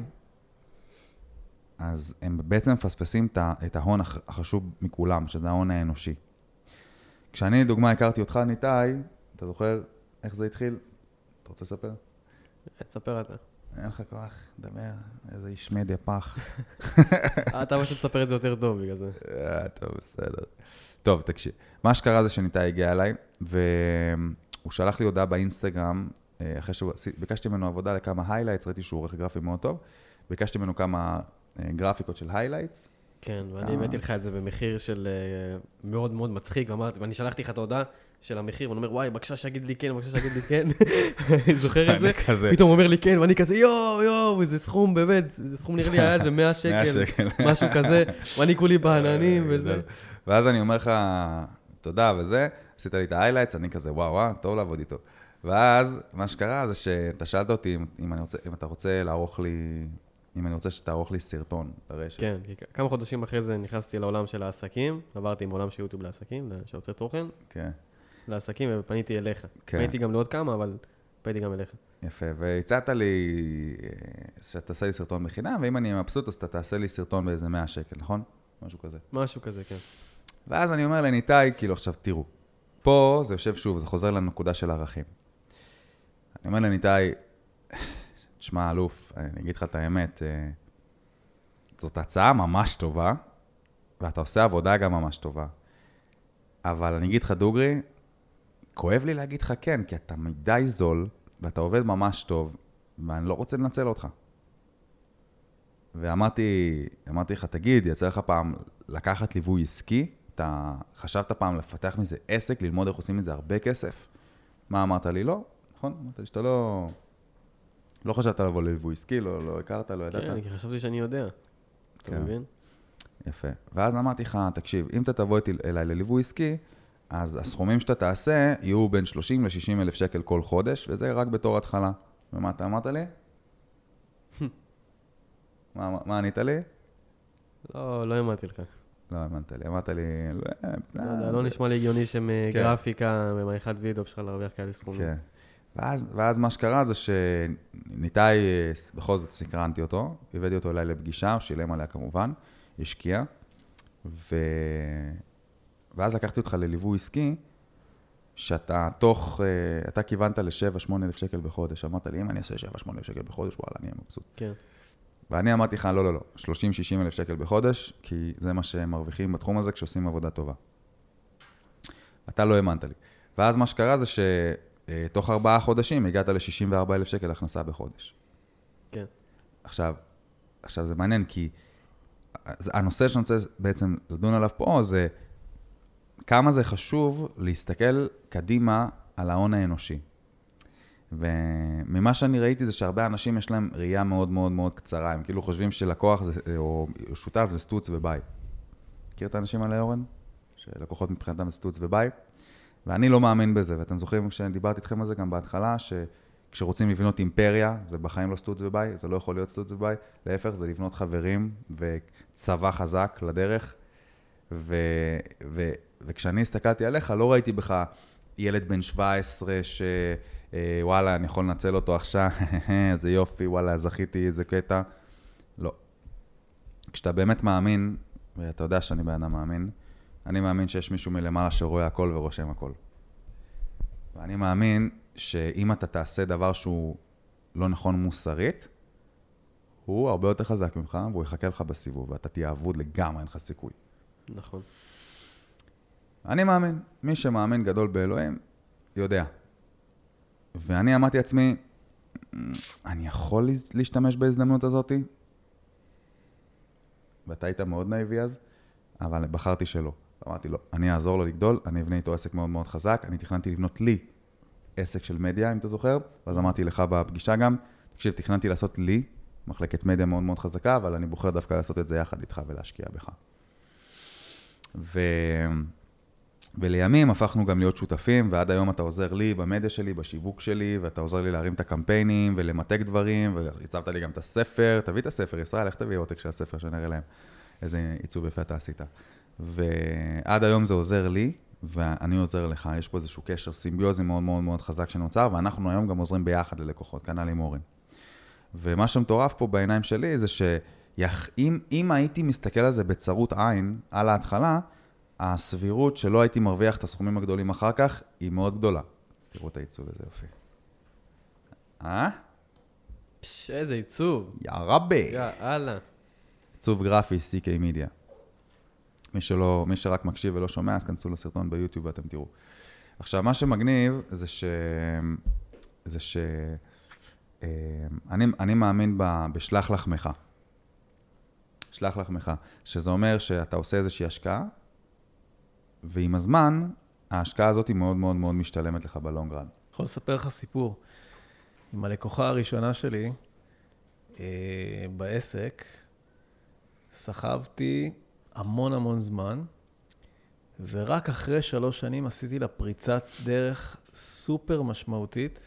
אז הם בעצם מפספסים את ההון החשוב מכולם, שזה ההון האנושי. כשאני, לדוגמה, הכרתי אותך, ניתאי, אתה זוכר איך זה התחיל? אתה רוצה לספר? תספר אתה. אין לך כוח, דבר, איזה איש מדיה פח. אתה פשוט תספר את זה יותר טוב בגלל זה. טוב, בסדר. טוב, תקשיב. מה שקרה זה שניתאי הגיע אליי, והוא שלח לי הודעה באינסטגרם, אחרי שביקשתי ממנו עבודה לכמה היילייטס, ראיתי שהוא עורך גרפי מאוד טוב, ביקשתי ממנו כמה גרפיקות של היילייטס. כן, ואני הבאתי לך את זה במחיר של מאוד מאוד מצחיק, ואני שלחתי לך את ההודעה של המחיר, ואני אומר, וואי, בבקשה שיגיד לי כן, בבקשה שיגיד לי כן. אני זוכר את זה. פתאום הוא אומר לי כן, ואני כזה, יואו, יואו, זה סכום, באמת, זה סכום נראה לי היה איזה מאה שקל, משהו כזה, ואני כולי בעננים וזה. ואז אני אומר לך, תודה וזה, עשית לי את ההיילייטס, אני כזה, וואו, וואו, טוב לעבוד איתו. ואז מה שקרה זה שאתה שאלת אותי אם אתה רוצה לערוך לי... אם אני רוצה שתערוך לי סרטון לרשת. כן, כמה חודשים אחרי זה נכנסתי לעולם של העסקים, עברתי עם עולם של יוטיוב לעסקים, שיוצר תוכן. כן. לעסקים, ופניתי אליך. כן. פניתי גם לעוד כמה, אבל פניתי גם אליך. יפה, והצעת לי שתעשה לי סרטון בחינם, ואם אני מבסוט, אז אתה תעשה לי סרטון באיזה מאה שקל, נכון? משהו כזה. משהו כזה, כן. ואז אני אומר לניתאי, כאילו עכשיו תראו, פה זה יושב שוב, זה חוזר לנקודה של הערכים. אני אומר לניתאי, תשמע, אלוף, אני אגיד לך את האמת, זאת הצעה ממש טובה, ואתה עושה עבודה גם ממש טובה. אבל אני אגיד לך דוגרי, כואב לי להגיד לך כן, כי אתה מדי זול, ואתה עובד ממש טוב, ואני לא רוצה לנצל אותך. ואמרתי, אמרתי לך, תגיד, יצא לך פעם לקחת ליווי עסקי, אתה חשבת פעם לפתח מזה עסק, ללמוד איך עושים מזה הרבה כסף? מה אמרת לי? לא, נכון? אמרת לי שאתה לא... לא חשבת לבוא לליווי עסקי, לא, לא הכרת, לא ידעת. כן, כי חשבתי שאני יודע. אתה מבין? יפה. ואז אמרתי לך, תקשיב, אם אתה תבוא אליי לליווי עסקי, אז הסכומים שאתה תעשה יהיו בין שלושים לשישים אלף שקל כל חודש, וזה רק בתור התחלה. ומה אתה אמרת לי? מה, מה ענית לי? לא, לא אמרתי לך. לא אמרת לי, אמרת לי... לא יודע, לא נשמע לי הגיוני שמגרפיקה, ממערכת וידאו, אפשר להרוויח כאלה סכומים. כן. ואז, ואז מה שקרה זה שניתאי, בכל זאת סקרנתי אותו, הבאתי אותו אליי לפגישה, הוא שילם עליה כמובן, השקיע, ו... ואז לקחתי אותך לליווי עסקי, שאתה תוך, אתה כיוונת ל-שבע שמונה אלף שקל בחודש, אמרת לי, אם אני אעשה שבע שמונה אלף שקל בחודש, וואלה, אני אהיה מבסוט. כן. ואני אמרתי לך, לא, לא, לא, שלושים שישים אלף שקל בחודש, כי זה מה שהם מרוויחים בתחום הזה כשעושים עבודה טובה. אתה לא האמנת לי. ואז מה שקרה זה ש... תוך ארבעה חודשים הגעת ל-שישים וארבעה אלף שקל הכנסה בחודש. כן. עכשיו, עכשיו זה מעניין, כי הנושא שאני רוצה בעצם לדון עליו פה, זה כמה זה חשוב להסתכל קדימה על ההון האנושי. וממה שאני ראיתי זה שהרבה אנשים יש להם ראייה מאוד מאוד מאוד קצרה, הם כאילו חושבים שלקוח זה, או שותף זה סטוץ וביי. מכיר את האנשים האלה, אורן? שלקוחות מבחינתם זה סטוץ וביי? ואני לא מאמין בזה, ואתם זוכרים כשדיברתי איתכם על זה גם בהתחלה, שכשרוצים לבנות אימפריה, זה בחיים לא סטוץ וביי, זה לא יכול להיות סטוץ וביי, להפך, זה לבנות חברים וצבא חזק לדרך, ו, ו, וכשאני הסתכלתי עליך, לא ראיתי בך ילד בן שבע עשרה שוואלה, אני יכול לנצל אותו עכשיו, זה יופי, וואלה, זכיתי, איזה קטע. לא. כשאתה באמת מאמין, ואתה יודע שאני באדם מאמין, אני מאמין שיש מישהו מלמעלה שרואה הכל ורושם הכל. ואני מאמין שאם אתה תעשה דבר שהוא לא נכון מוסרית, הוא הרבה יותר חזק ממך, והוא יחכה לך בסיבוב, ואתה תהיה אבוד לגמרי, אין לך סיכוי. נכון. אני מאמין, מי שמאמין גדול באלוהים, יודע. ואני אמרתי לעצמי, אני יכול להשתמש בהזדמנות הזאת? ואתה היית מאוד נאיבי אז, אבל בחרתי שלא. אמרתי לו, אני אעזור לו לגדול, אני אבנה איתו עסק מאוד מאוד חזק, אני תכננתי לבנות לי עסק של מדיה, אם אתה זוכר, ואז אמרתי לך בפגישה גם, תקשיב, תכננתי לעשות לי מחלקת מדיה מאוד מאוד חזקה, אבל אני בוחר דווקא לעשות את זה יחד איתך ולהשקיע בך. ו... ולימים הפכנו גם להיות שותפים, ועד היום אתה עוזר לי במדיה שלי, בשיווק שלי, ואתה עוזר לי להרים את הקמפיינים ולמתק דברים, והצבת לי גם את הספר, תביא את הספר, ישראל, איך תביא עותק של הספר שנראה להם איזה עיצוב יפה אתה עשית. ועד היום זה עוזר לי, ואני עוזר לך, יש פה איזשהו קשר סימביוזי מאוד מאוד מאוד חזק שנוצר, ואנחנו היום גם עוזרים ביחד ללקוחות, כנ"ל עם אורן. ומה שמטורף פה בעיניים שלי זה שאם אם הייתי מסתכל על זה בצרות עין, על ההתחלה, הסבירות שלא הייתי מרוויח את הסכומים הגדולים אחר כך, היא מאוד גדולה. תראו את העיצוב הזה יופי. אה? פש, איזה עיצוב. יא רבי. יאללה. עיצוב גרפי, סי קיי Media. מי שלא, מי שרק מקשיב ולא שומע, אז כנסו לסרטון ביוטיוב ואתם תראו. עכשיו, מה שמגניב זה ש... זה ש... אני, אני מאמין ב, בשלח לחמך. שלח לחמך. שזה אומר שאתה עושה איזושהי השקעה, ועם הזמן, ההשקעה הזאת היא מאוד מאוד מאוד משתלמת לך בלונג רן. יכול לספר לך סיפור. עם הלקוחה הראשונה שלי, אה, בעסק, סחבתי המון המון זמן, ורק אחרי שלוש שנים עשיתי לה פריצת דרך סופר משמעותית.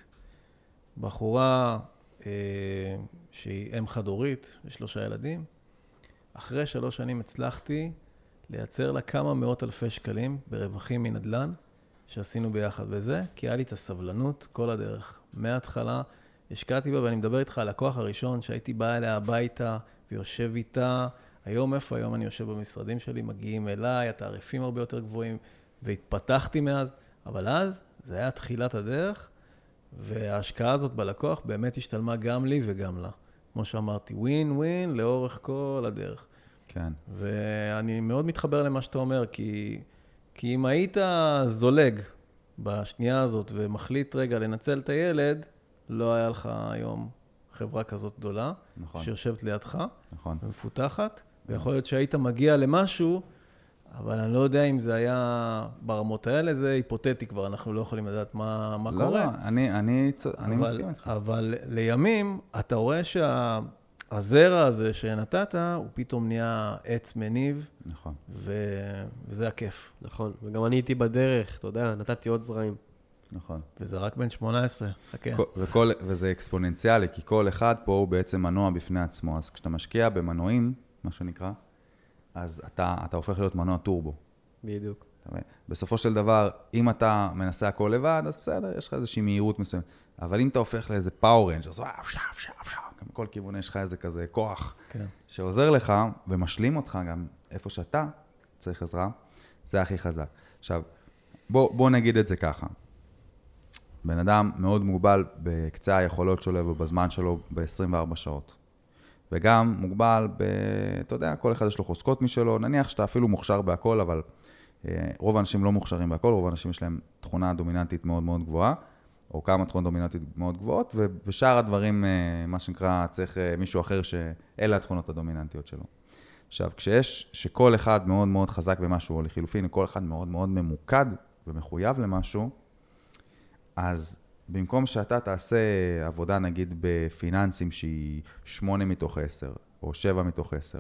בחורה אה, שהיא אם חד-הורית, לשלושה ילדים. אחרי שלוש שנים הצלחתי לייצר לה כמה מאות אלפי שקלים ברווחים מנדלן שעשינו ביחד. וזה כי היה לי את הסבלנות כל הדרך. מההתחלה השקעתי בה, ואני מדבר איתך על הכוח הראשון שהייתי בא אליה הביתה ויושב איתה. היום איפה? היום אני יושב במשרדים שלי, מגיעים אליי, התעריפים הרבה יותר גבוהים, והתפתחתי מאז. אבל אז זה היה תחילת הדרך, וההשקעה הזאת בלקוח באמת השתלמה גם לי וגם לה. כמו שאמרתי, ווין ווין לאורך כל הדרך. כן. ואני מאוד מתחבר למה שאתה אומר, כי, כי אם היית זולג בשנייה הזאת ומחליט רגע לנצל את הילד, לא היה לך היום חברה כזאת גדולה, נכון. שיושבת לידך, נכון. ומפותחת, ויכול להיות שהיית מגיע למשהו, אבל אני לא יודע אם זה היה ברמות האלה, זה היפותטי כבר, אנחנו לא יכולים לדעת מה, מה לא, קורה. לא, אני, אני, אני אבל, מסכים איתך. אבל לימים, אתה רואה שהזרע הזה שנתת, הוא פתאום נהיה עץ מניב, נכון. ו... וזה הכיף. נכון, וגם אני הייתי בדרך, אתה יודע, נתתי עוד זרעים. נכון. וזה רק בן שמונה עשרה, חכה. וכל, וזה אקספוננציאלי, כי כל אחד פה הוא בעצם מנוע בפני עצמו. אז כשאתה משקיע במנועים, מה שנקרא, אז אתה, אתה הופך להיות מנוע טורבו. בדיוק. בסופו של דבר, אם אתה מנסה הכל לבד, אז בסדר, יש לך איזושהי מהירות מסוימת. אבל אם אתה הופך לאיזה פאור רנג'ר, אז וואו, שף, שף, שף, גם בכל כיוון יש לך איזה כזה כוח, כן. שעוזר לך ומשלים אותך גם איפה שאתה צריך עזרה, זה הכי חזק. עכשיו, בוא, בוא נגיד את זה ככה. בן אדם מאוד מוגבל בקצה היכולות שלו ובזמן שלו ב-עשרים וארבע שעות. וגם מוגבל ב... אתה יודע, כל אחד יש לו חוזקות משלו, נניח שאתה אפילו מוכשר בהכל, אבל רוב האנשים לא מוכשרים בהכל, רוב האנשים יש להם תכונה דומיננטית מאוד מאוד גבוהה, או כמה תכונות דומיננטית מאוד גבוהות, ובשאר הדברים, מה שנקרא, צריך מישהו אחר שאלה התכונות הדומיננטיות שלו. עכשיו, כשיש, שכל אחד מאוד מאוד חזק במשהו, או לחילופין, כל אחד מאוד מאוד ממוקד ומחויב למשהו, אז במקום שאתה תעשה עבודה, נגיד, בפיננסים שהיא שמונה מתוך עשר, או שבע מתוך עשר,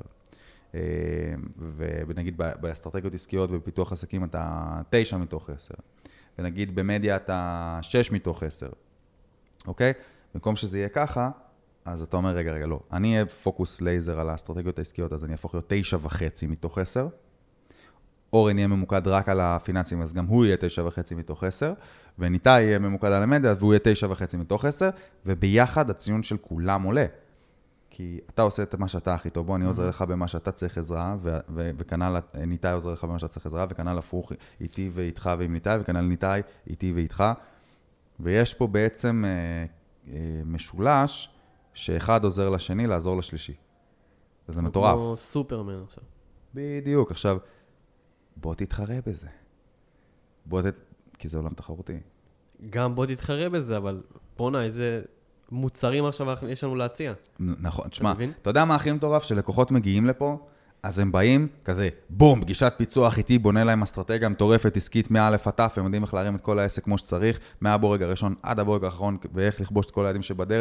ונגיד באסטרטגיות עסקיות ובפיתוח עסקים אתה תשע מתוך עשר, ונגיד במדיה אתה שש מתוך עשר, אוקיי? במקום שזה יהיה ככה, אז אתה אומר, רגע, רגע, לא. אני אהיה פוקוס לייזר על האסטרטגיות העסקיות, אז אני אהפוך להיות תשע וחצי מתוך עשר. אורן יהיה ממוקד רק על הפיננסים, אז גם הוא יהיה תשע וחצי מתוך עשר, וניתאי יהיה ממוקד על המדיה, והוא יהיה תשע וחצי מתוך עשר, וביחד הציון של כולם עולה. כי אתה עושה את מה שאתה הכי טוב, בוא, אני עוזר לך במה שאתה צריך עזרה, וכנ"ל ניתאי עוזר לך במה שאתה צריך עזרה, וכנ"ל הפוך איתי ואיתך ועם ניתאי, וכנ"ל ניתאי איתי ואיתך. ויש פה בעצם משולש, שאחד עוזר לשני לעזור לשלישי. וזה מטורף. כמו סופרמן עכשיו. בדיוק. עכשיו, בוא תתחרה בזה. בוא תת... כי זה עולם תחרותי. גם בוא תתחרה בזה, אבל בוא'נה, איזה מוצרים עכשיו יש לנו להציע. נכון, תשמע, אתה יודע מה הכי מטורף? שלקוחות מגיעים לפה, אז הם באים כזה, בום, פגישת פיצוח איתי, בונה להם אסטרטגיה מטורפת, עסקית מאלף עד תף, הם יודעים איך להרים את כל העסק כמו שצריך, מהבורג הראשון עד הבורג האחרון, ואיך לכבוש את כל היעדים שבדרך,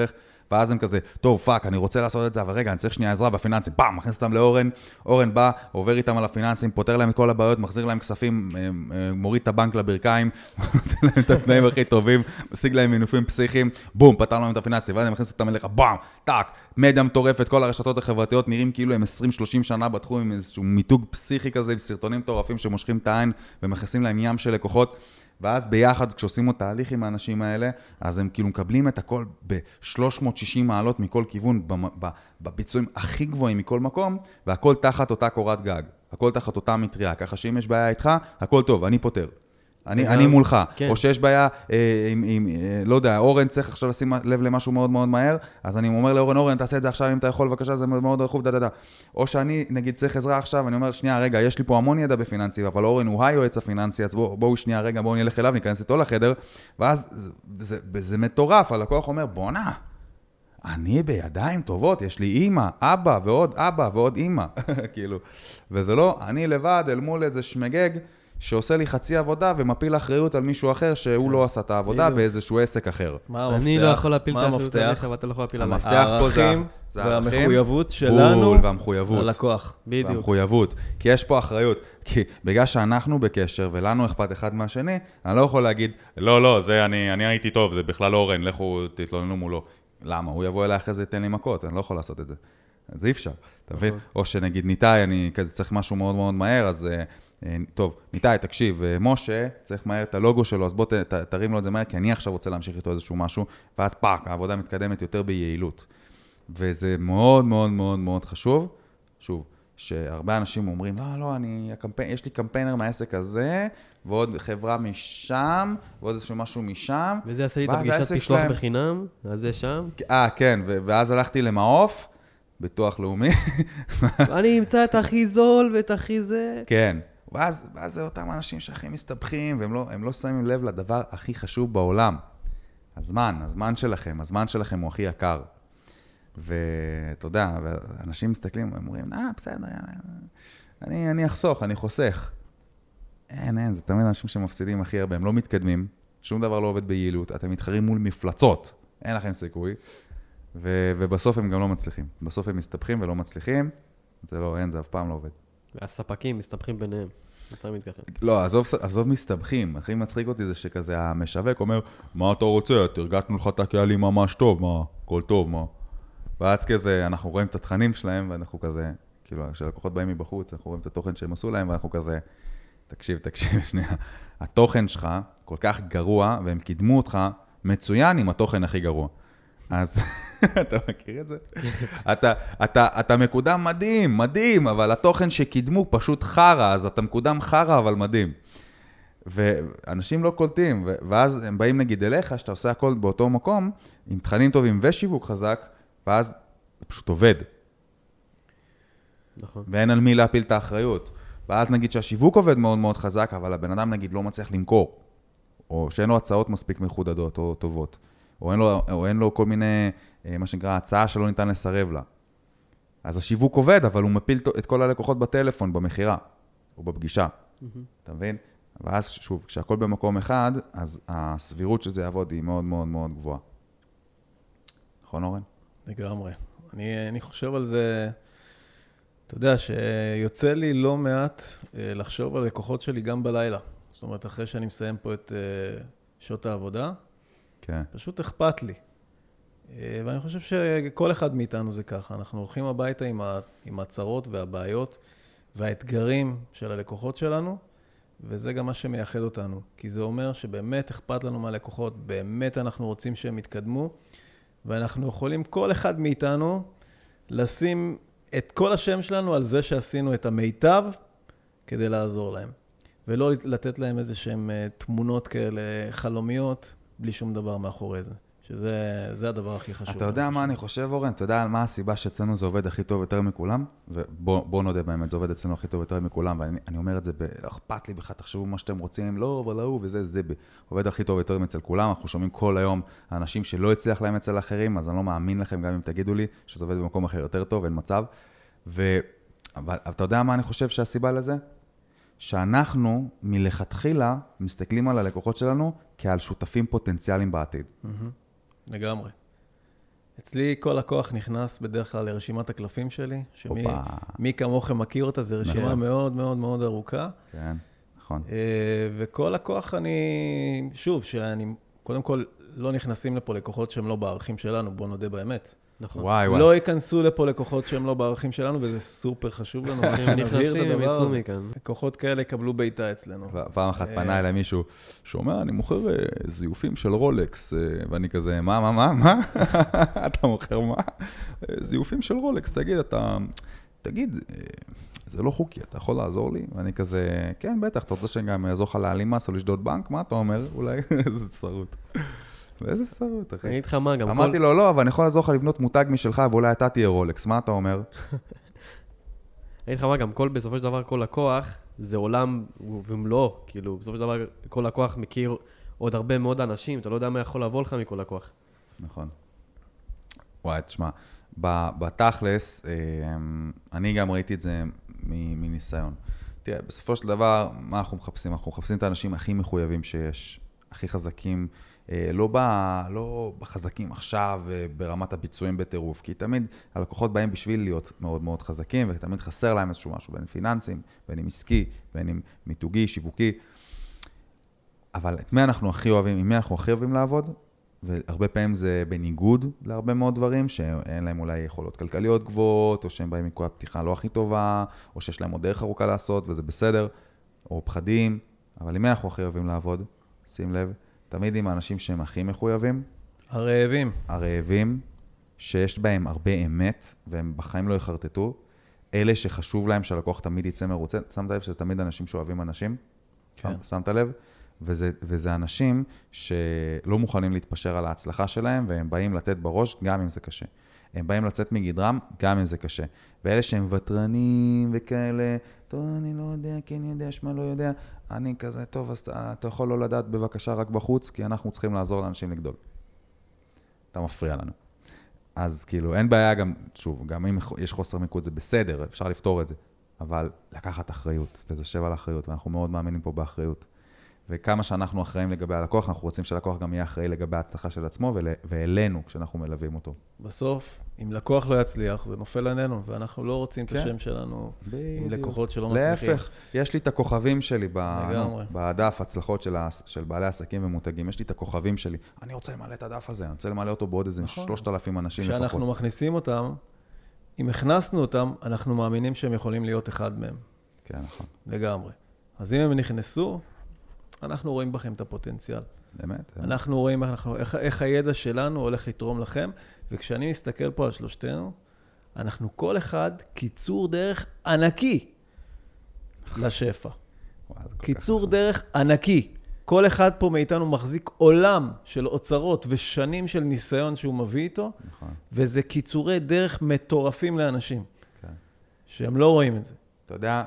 ואז הם כזה, טוב, פאק, אני רוצה לעשות את זה, אבל רגע, אני צריך שנייה עזרה בפיננסים, פעם, מכניס אותם לאורן, אורן בא, עובר איתם על הפיננסים, פותר להם את כל הבעיות, מחזיר להם כספים, מוריד את הבנק לברכיים, נותן להם את התנאים הכי טובים, משיג להם מינופים פסיכיים, בום, פתר להם את הפיננסים, ואז הם מכניס אותם אליך, באם, טאק, מדיה מטורפת, כל הרשתות החברתיות נראים כאילו הם עשרים שלושים שנה בתחום עם איזשהו מיתוג פסיכי כזה, עם סרטונים מטורפים שמושכים את העין ומכניסים להם ים של לקוחות, ואז ביחד, כשעושים עוד תהליך עם האנשים האלה, אז הם כאילו מקבלים את הכל ב-שלוש מאות ושישים מעלות מכל כיוון, בביצועים הכי גבוהים מכל מקום, והכל תחת אותה קורת גג, הכל תחת אותה מטריה, ככה שאם יש בעיה איתך, הכל טוב, אני פותר. אני, אני מולך, כן. או שיש בעיה, אה, עם, עם, אה, לא יודע, אורן צריך עכשיו לשים לב למשהו מאוד מאוד מהר, אז אני אומר לאורן, אורן, תעשה את זה עכשיו אם אתה יכול, בבקשה, זה מאוד דחוף, דה דה דה. או שאני, נגיד, צריך עזרה עכשיו, אני אומר, שנייה, רגע, יש לי פה המון ידע בפיננסי, אבל אורן הוא היועץ הפיננסי, אז בואו, בוא, שנייה, רגע, בואו נלך אליו, ניכנס איתו לחדר, ואז זה, זה, זה מטורף, הלקוח אומר, בוא נע, אני בידיים טובות, יש לי אמא, אבא, ועוד אבא, ועוד אמא, כאילו, וזה לא, אני לבד, אל מול איזה שמגג, שעושה לי חצי עבודה ומפיל אחריות על מישהו אחר שהוא לא עשה את העבודה באיזשהו עסק אחר. אני לא יכול להפיל את האחריות עליך, ואתה לא יכול להפיל עליך. המפתח פה זה והמחויבות שלנו ללקוח. בדיוק. והמחויבות. כי יש פה אחריות. כי בגלל שאנחנו בקשר ולנו אכפת אחד מהשני, אני לא יכול להגיד, לא, לא, זה אני, אני הייתי טוב, זה בכלל לא אורן, לכו תתלוננו מולו. למה? הוא יבוא אליי אחרי זה, תן לי מכות, אני לא יכול לעשות את זה. זה אי אפשר, אתה מבין? או שנגיד, ניתאי, אני כזה צריך משהו מאוד מאוד מהר, אז טוב, ניתאי, תקשיב, משה צריך מהר את הלוגו שלו, אז בוא ת, ת, תרים לו את זה מהר, כי אני עכשיו רוצה להמשיך איתו איזשהו משהו, ואז פאק, העבודה מתקדמת יותר ביעילות. וזה מאוד מאוד מאוד מאוד חשוב, שוב, שהרבה אנשים אומרים, לא, לא, אני, הקמפיין, יש לי קמפיינר מהעסק הזה, ועוד חברה משם, ועוד איזשהו משהו משם. וזה עשה לי את הפגישת פיתוח שלהם... בחינם, אז זה שם. אה, כן, ו- ואז הלכתי למעוף, ביטוח לאומי. אני אמצא את הכי זול ואת הכי זה. כן. ואז, ואז זה אותם אנשים שהכי מסתבכים, והם לא, הם לא שמים לב לדבר הכי חשוב בעולם. הזמן, הזמן שלכם, הזמן שלכם הוא הכי יקר. ואתה יודע, אנשים מסתכלים, הם אומרים, אה, בסדר, אני, אני אחסוך, אני חוסך. אין, אין, זה תמיד אנשים שמפסידים הכי הרבה, הם לא מתקדמים, שום דבר לא עובד ביעילות, אתם מתחרים מול מפלצות, אין לכם סיכוי, ו, ובסוף הם גם לא מצליחים. בסוף הם מסתבכים ולא מצליחים, זה לא, אין, זה אף פעם לא עובד. והספקים מסתבכים ביניהם. לא, עזוב, עזוב מסתבכים. הכי מצחיק אותי זה שכזה המשווק אומר, מה אתה רוצה? תרגעתנו לך את הקהלים ממש טוב, מה? הכל טוב, מה? ואז כזה, אנחנו רואים את התכנים שלהם, ואנחנו כזה, כאילו, כשהלקוחות באים מבחוץ, אנחנו רואים את התוכן שהם עשו להם, ואנחנו כזה, תקשיב, תקשיב, שנייה. התוכן שלך כל כך גרוע, והם קידמו אותך מצוין עם התוכן הכי גרוע. אז אתה מכיר את זה? אתה, אתה, אתה מקודם מדהים, מדהים, אבל התוכן שקידמו פשוט חרה, אז אתה מקודם חרה, אבל מדהים. ואנשים לא קולטים, ואז הם באים נגיד אליך, שאתה עושה הכל באותו מקום, עם תכנים טובים ושיווק חזק, ואז זה פשוט עובד. נכון. ואין על מי להפיל את האחריות. ואז נגיד שהשיווק עובד מאוד מאוד חזק, אבל הבן אדם נגיד לא מצליח למכור, או שאין לו הצעות מספיק מחודדות או טובות. או אין לו, או אין לו כל מיני, מה שנקרא, הצעה שלא ניתן לסרב לה. אז השיווק עובד, אבל הוא מפיל את כל הלקוחות בטלפון, במחירה, או בפגישה. Mm-hmm. אתה מבין? ואז, שוב, כשהכל במקום אחד, אז הסבירות שזה יעבוד היא מאוד מאוד מאוד גבוהה. נכון, אורן? לגמרי. אני, אני חושב על זה, אתה יודע, שיוצא לי לא מעט לחשוב על לקוחות שלי גם בלילה. זאת אומרת, אחרי שאני מסיים פה את שעות העבודה, כן. פשוט אכפת לי. ואני חושב שכל אחד מאיתנו זה ככה. אנחנו הולכים הביתה עם, ה, עם הצרות והבעיות והאתגרים של הלקוחות שלנו, וזה גם מה שמייחד אותנו. כי זה אומר שבאמת אכפת לנו מהלקוחות, באמת אנחנו רוצים שהם יתקדמו, ואנחנו יכולים כל אחד מאיתנו לשים את כל השם שלנו על זה שעשינו את המיטב כדי לעזור להם. ולא לתת להם איזה שהם תמונות כאלה חלומיות, בלי שום דבר מאחורי זה. שזה זה הדבר הכי חשוב. אתה יודע מה אני חושב, אורן? אתה יודע מה הסיבה שאצלנו זה עובד הכי טוב יותר מכולם? ובוא נודה באמת, זה עובד אצלנו הכי טוב יותר מכולם, ואני אומר את זה, לא אכפת לי בכלל, תחשבו מה שאתם רוצים, לא, אבל לא, וזה, זה עובד הכי טוב יותר אצל כולם. אנחנו שומעים כל היום האנשים שלא הצליח להם אצל אחרים, אז אני לא מאמין לכם גם אם תגידו לי שזה עובד במקום אחר יותר טוב, אין מצב. ו... אבל אתה יודע מה אני חושב שהסיבה לזה? שאנחנו מלכתחילה מסתכלים על הלקוחות שלנו כעל שותפים פוטנציאליים בעתיד. לגמרי. אצלי כל לקוח נכנס בדרך כלל לרשימת הקלפים שלי, שמי כמוכם מכיר אותה, זו רשימה מאוד מאוד מאוד ארוכה. כן, נכון. וכל לקוח אני, שוב, שאני קודם כל לא נכנסים לפה לקוחות שהם לא בערכים שלנו, בוא נודה באמת. נכון. וואי, וואי. לא ייכנסו לפה לקוחות שהם לא בערכים שלנו, וזה סופר חשוב לנו. כשהם נכנסים, הם יצאו מכאן. לקוחות כאלה יקבלו ביתה אצלנו. פעם אחת פנה אליי מישהו שאומר, אני מוכר זיופים של רולקס, ואני כזה, מה, מה, מה, מה? אתה מוכר מה? זיופים של רולקס, תגיד, אתה, תגיד, זה לא חוקי, אתה יכול לעזור לי? ואני כזה, כן, בטח, אתה רוצה שגם יעזור לך להעלים מס או לשדוד בנק? מה אתה אומר? אולי איזה שרוט. ואיזה שרוט, אחי. אני איתך מה, גם כל... אמרתי לו, לא, אבל אני יכול לעזור לך לבנות מותג משלך, ואולי אתה תהיה רולקס, מה אתה אומר? אני איתך מה, גם כל, בסופו של דבר, כל לקוח, זה עולם ומלואו, כאילו, בסופו של דבר, כל לקוח מכיר עוד הרבה מאוד אנשים, אתה לא יודע מה יכול לבוא לך מכל לקוח. נכון. וואי, תשמע, בתכלס, אני גם ראיתי את זה מניסיון. תראה, בסופו של דבר, מה אנחנו מחפשים? אנחנו מחפשים את האנשים הכי מחויבים שיש, הכי חזקים, לא, ב, לא בחזקים עכשיו ברמת הביצועים בטירוף, כי תמיד הלקוחות באים בשביל להיות מאוד מאוד חזקים, ותמיד חסר להם איזשהו משהו, בין פיננסים, בין עם עסקי, בין עם מיתוגי, שיווקי. אבל את מי אנחנו הכי אוהבים, עם מי אנחנו הכי אוהבים לעבוד? והרבה פעמים זה בניגוד להרבה מאוד דברים, שאין להם אולי יכולות כלכליות גבוהות, או שהם באים מנקודת פתיחה לא הכי טובה, או שיש להם עוד דרך ארוכה לעשות, וזה בסדר, או פחדים. אבל עם מי אנחנו הכי אוהבים לעבוד? שים לב. תמיד עם האנשים שהם הכי מחויבים. הרעבים. הרעבים, שיש בהם הרבה אמת, והם בחיים לא יחרטטו. אלה שחשוב להם שהלקוח תמיד יצא מרוצה. שמת לב שזה תמיד אנשים שאוהבים אנשים? כן. שמת לב? וזה, וזה אנשים שלא מוכנים להתפשר על ההצלחה שלהם, והם באים לתת בראש גם אם זה קשה. הם באים לצאת מגדרם גם אם זה קשה. ואלה שהם וטרנים וכאלה, טוב, אני לא יודע, כן יודע, שמה לא יודע, אני כזה, טוב, אז אתה, אתה יכול לא לדעת בבקשה רק בחוץ, כי אנחנו צריכים לעזור לאנשים לגדול. אתה מפריע לנו. אז כאילו, אין בעיה גם, שוב, גם אם יש חוסר מיקוד, זה בסדר, אפשר לפתור את זה. אבל לקחת אחריות, וזה יושב על אחריות, ואנחנו מאוד מאמינים פה באחריות. וכמה שאנחנו אחראים לגבי הלקוח, אנחנו רוצים שהלקוח גם יהיה אחראי לגבי ההצלחה של עצמו, ואלינו כשאנחנו מלווים אותו. בסוף, אם לקוח לא יצליח, זה נופל עלינו, ואנחנו לא רוצים כן. את השם שלנו עם לקוחות שלא מצליחים. להפך, יש לי את הכוכבים שלי בדף, הצלחות של, של בעלי עסקים ומותגים, יש לי את הכוכבים שלי. אני רוצה למלא את הדף הזה, אני רוצה למלא אותו בעוד איזה נכון. שלושת אלפים אנשים לפחות. כשאנחנו מכניסים אותם, אם הכנסנו אותם, אנחנו מאמינים שהם יכולים להיות אחד מהם. כן, נכון. לגמרי. אז אם הם נכנסו, אנחנו רואים בכם את הפוטנציאל. באמת. אנחנו רואים אנחנו, איך, איך הידע שלנו הולך לתרום לכם, וכשאני מסתכל פה על שלושתנו, אנחנו כל אחד קיצור דרך ענקי לשפע. קיצור דרך ענקי. כל אחד פה מאיתנו מחזיק עולם של אוצרות ושנים של ניסיון שהוא מביא איתו, וזה קיצורי דרך מטורפים לאנשים, שהם לא רואים את זה. אתה יודע,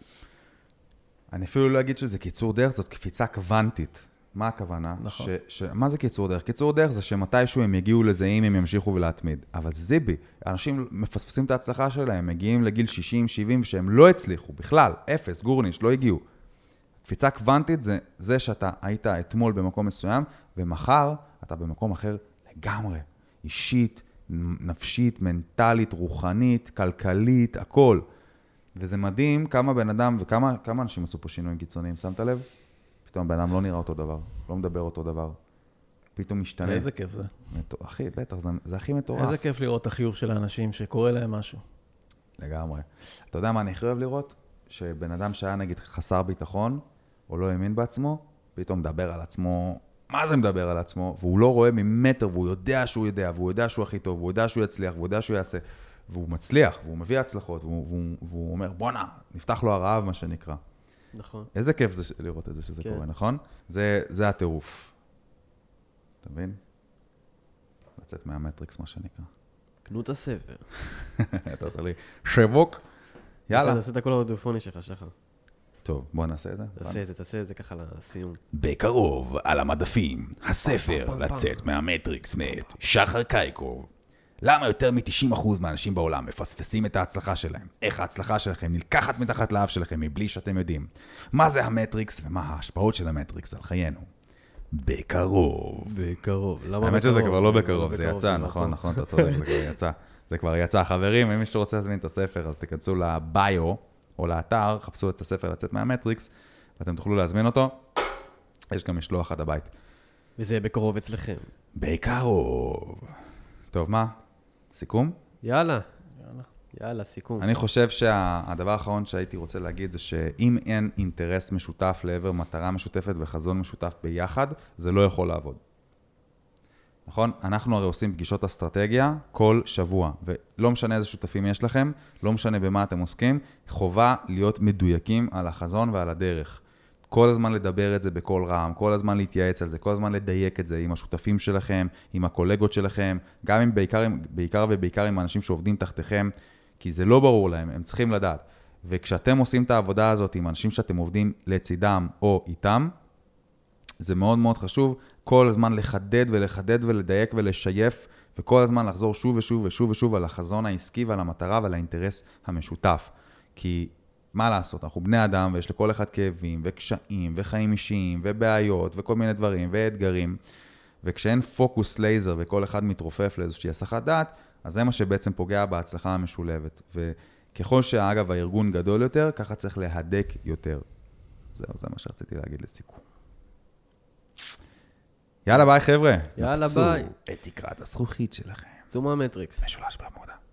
אני אפילו לא אגיד שזה קיצור דרך, זאת קפיצה קוונטית. מה הכוונה? נכון. ש, ש, מה זה קיצור דרך? קיצור דרך זה שמתישהו הם יגיעו לזה אם הם ימשיכו ולהתמיד. אבל זיבי, אנשים מפספסים את ההצלחה שלהם, מגיעים לגיל שישים שבעים שהם לא הצליחו, בכלל, אפס, גורניש, לא הגיעו. קפיצה קוונטית זה, זה שאתה היית אתמול במקום מסוים, ומחר אתה במקום אחר לגמרי. אישית, נפשית, מנטלית, רוחנית, כלכלית, הכל. וזה מדהים כמה בן אדם וכמה כמה אנשים עשו פה שינויים קיצוניים, שמת לב? פתאום בן אדם לא נראה אותו דבר, לא מדבר אותו דבר. פתאום משתנה. איזה כיף זה. אחי, בטח, זה, זה הכי מטורף. איזה כיף לראות את החיוך של האנשים שקורה להם משהו. לגמרי. אתה יודע מה אני הכי אוהב לראות? שבן אדם שהיה נגיד חסר ביטחון, או לא האמין בעצמו, פתאום מדבר על עצמו, מה זה מדבר על עצמו? והוא לא רואה ממטר, והוא יודע שהוא יודע, והוא יודע שהוא הכי טוב, והוא יודע שהוא יצליח, והוא יודע שהוא יעשה. והוא מצליח, והוא מביא הצלחות, והוא, והוא, והוא אומר, בונה, נפתח לו הרעב, מה שנקרא. נכון. איזה כיף זה לראות את זה שזה כן. קורה, נכון? זה, זה הטירוף. אתה מבין? לצאת מהמטריקס, מה שנקרא. קנו את הספר. אתה עושה לי שיווק? יאללה. תעשה את הכל הרדיופוני שלך, שחר. טוב, בוא נעשה את זה. תעשה את זה, תעשה את זה ככה לסיום. בקרוב, על המדפים, הספר לצאת מהמטריקס מת, שחר קייקוב. למה יותר מ-תשעים אחוז מהאנשים בעולם מפספסים את ההצלחה שלהם? איך ההצלחה שלכם נלקחת מתחת לאף שלכם מבלי שאתם יודעים? מה זה המטריקס ומה ההשפעות של המטריקס על חיינו? בקרוב. בקרוב. למה בקרוב? האמת שזה כבר לא בקרוב, זה יצא, נכון, נכון, אתה צודק, זה כבר יצא. זה כבר יצא. חברים, אם מי שרוצה להזמין את הספר, אז תיכנסו לביו, או לאתר, חפשו את הספר לצאת מהמטריקס, ואתם תוכלו להזמין אותו. יש גם משלוח עד הבית. וזה בקרוב אצלכם. בקרוב. טוב, מה? סיכום? יאללה. יאללה. יאללה, סיכום. אני חושב שהדבר האחרון שהייתי רוצה להגיד זה שאם אין אינטרס משותף לעבר מטרה משותפת וחזון משותף ביחד, זה לא יכול לעבוד. נכון? אנחנו הרי עושים פגישות אסטרטגיה כל שבוע, ולא משנה איזה שותפים יש לכם, לא משנה במה אתם עוסקים, חובה להיות מדויקים על החזון ועל הדרך. כל הזמן לדבר את זה בכל רעם, כל הזמן להתייעץ על זה, כל הזמן לדייק את זה עם השותפים שלכם, עם הקולגות שלכם, גם עם בעיקר, בעיקר ובעיקר עם האנשים שעובדים תחתיכם, כי זה לא ברור להם, הם צריכים לדעת. וכשאתם עושים את העבודה הזאת עם אנשים שאתם עובדים לצידם או איתם, זה מאוד מאוד חשוב כל הזמן לחדד ולחדד ולדייק ולשייף, וכל הזמן לחזור שוב ושוב ושוב ושוב על החזון העסקי ועל המטרה ועל האינטרס המשותף. כי מה לעשות? אנחנו בני אדם ויש לכל אחד כאבים וקשיים וחיים אישיים ובעיות וכל מיני דברים ואתגרים. וכשאין פוקוס לייזר וכל אחד מתרופף לאיזושהי הסחת דעת, אז זה מה שבעצם פוגע בהצלחה המשולבת. וככל שאגב הארגון גדול יותר, ככה צריך להדק יותר. זהו, זה מה שרציתי להגיד לסיכום. יאללה ביי חבר'ה. יאללה ביי. את תקרת הזכוכית שלכם. צאו מהמטריקס. משולש בעמודה.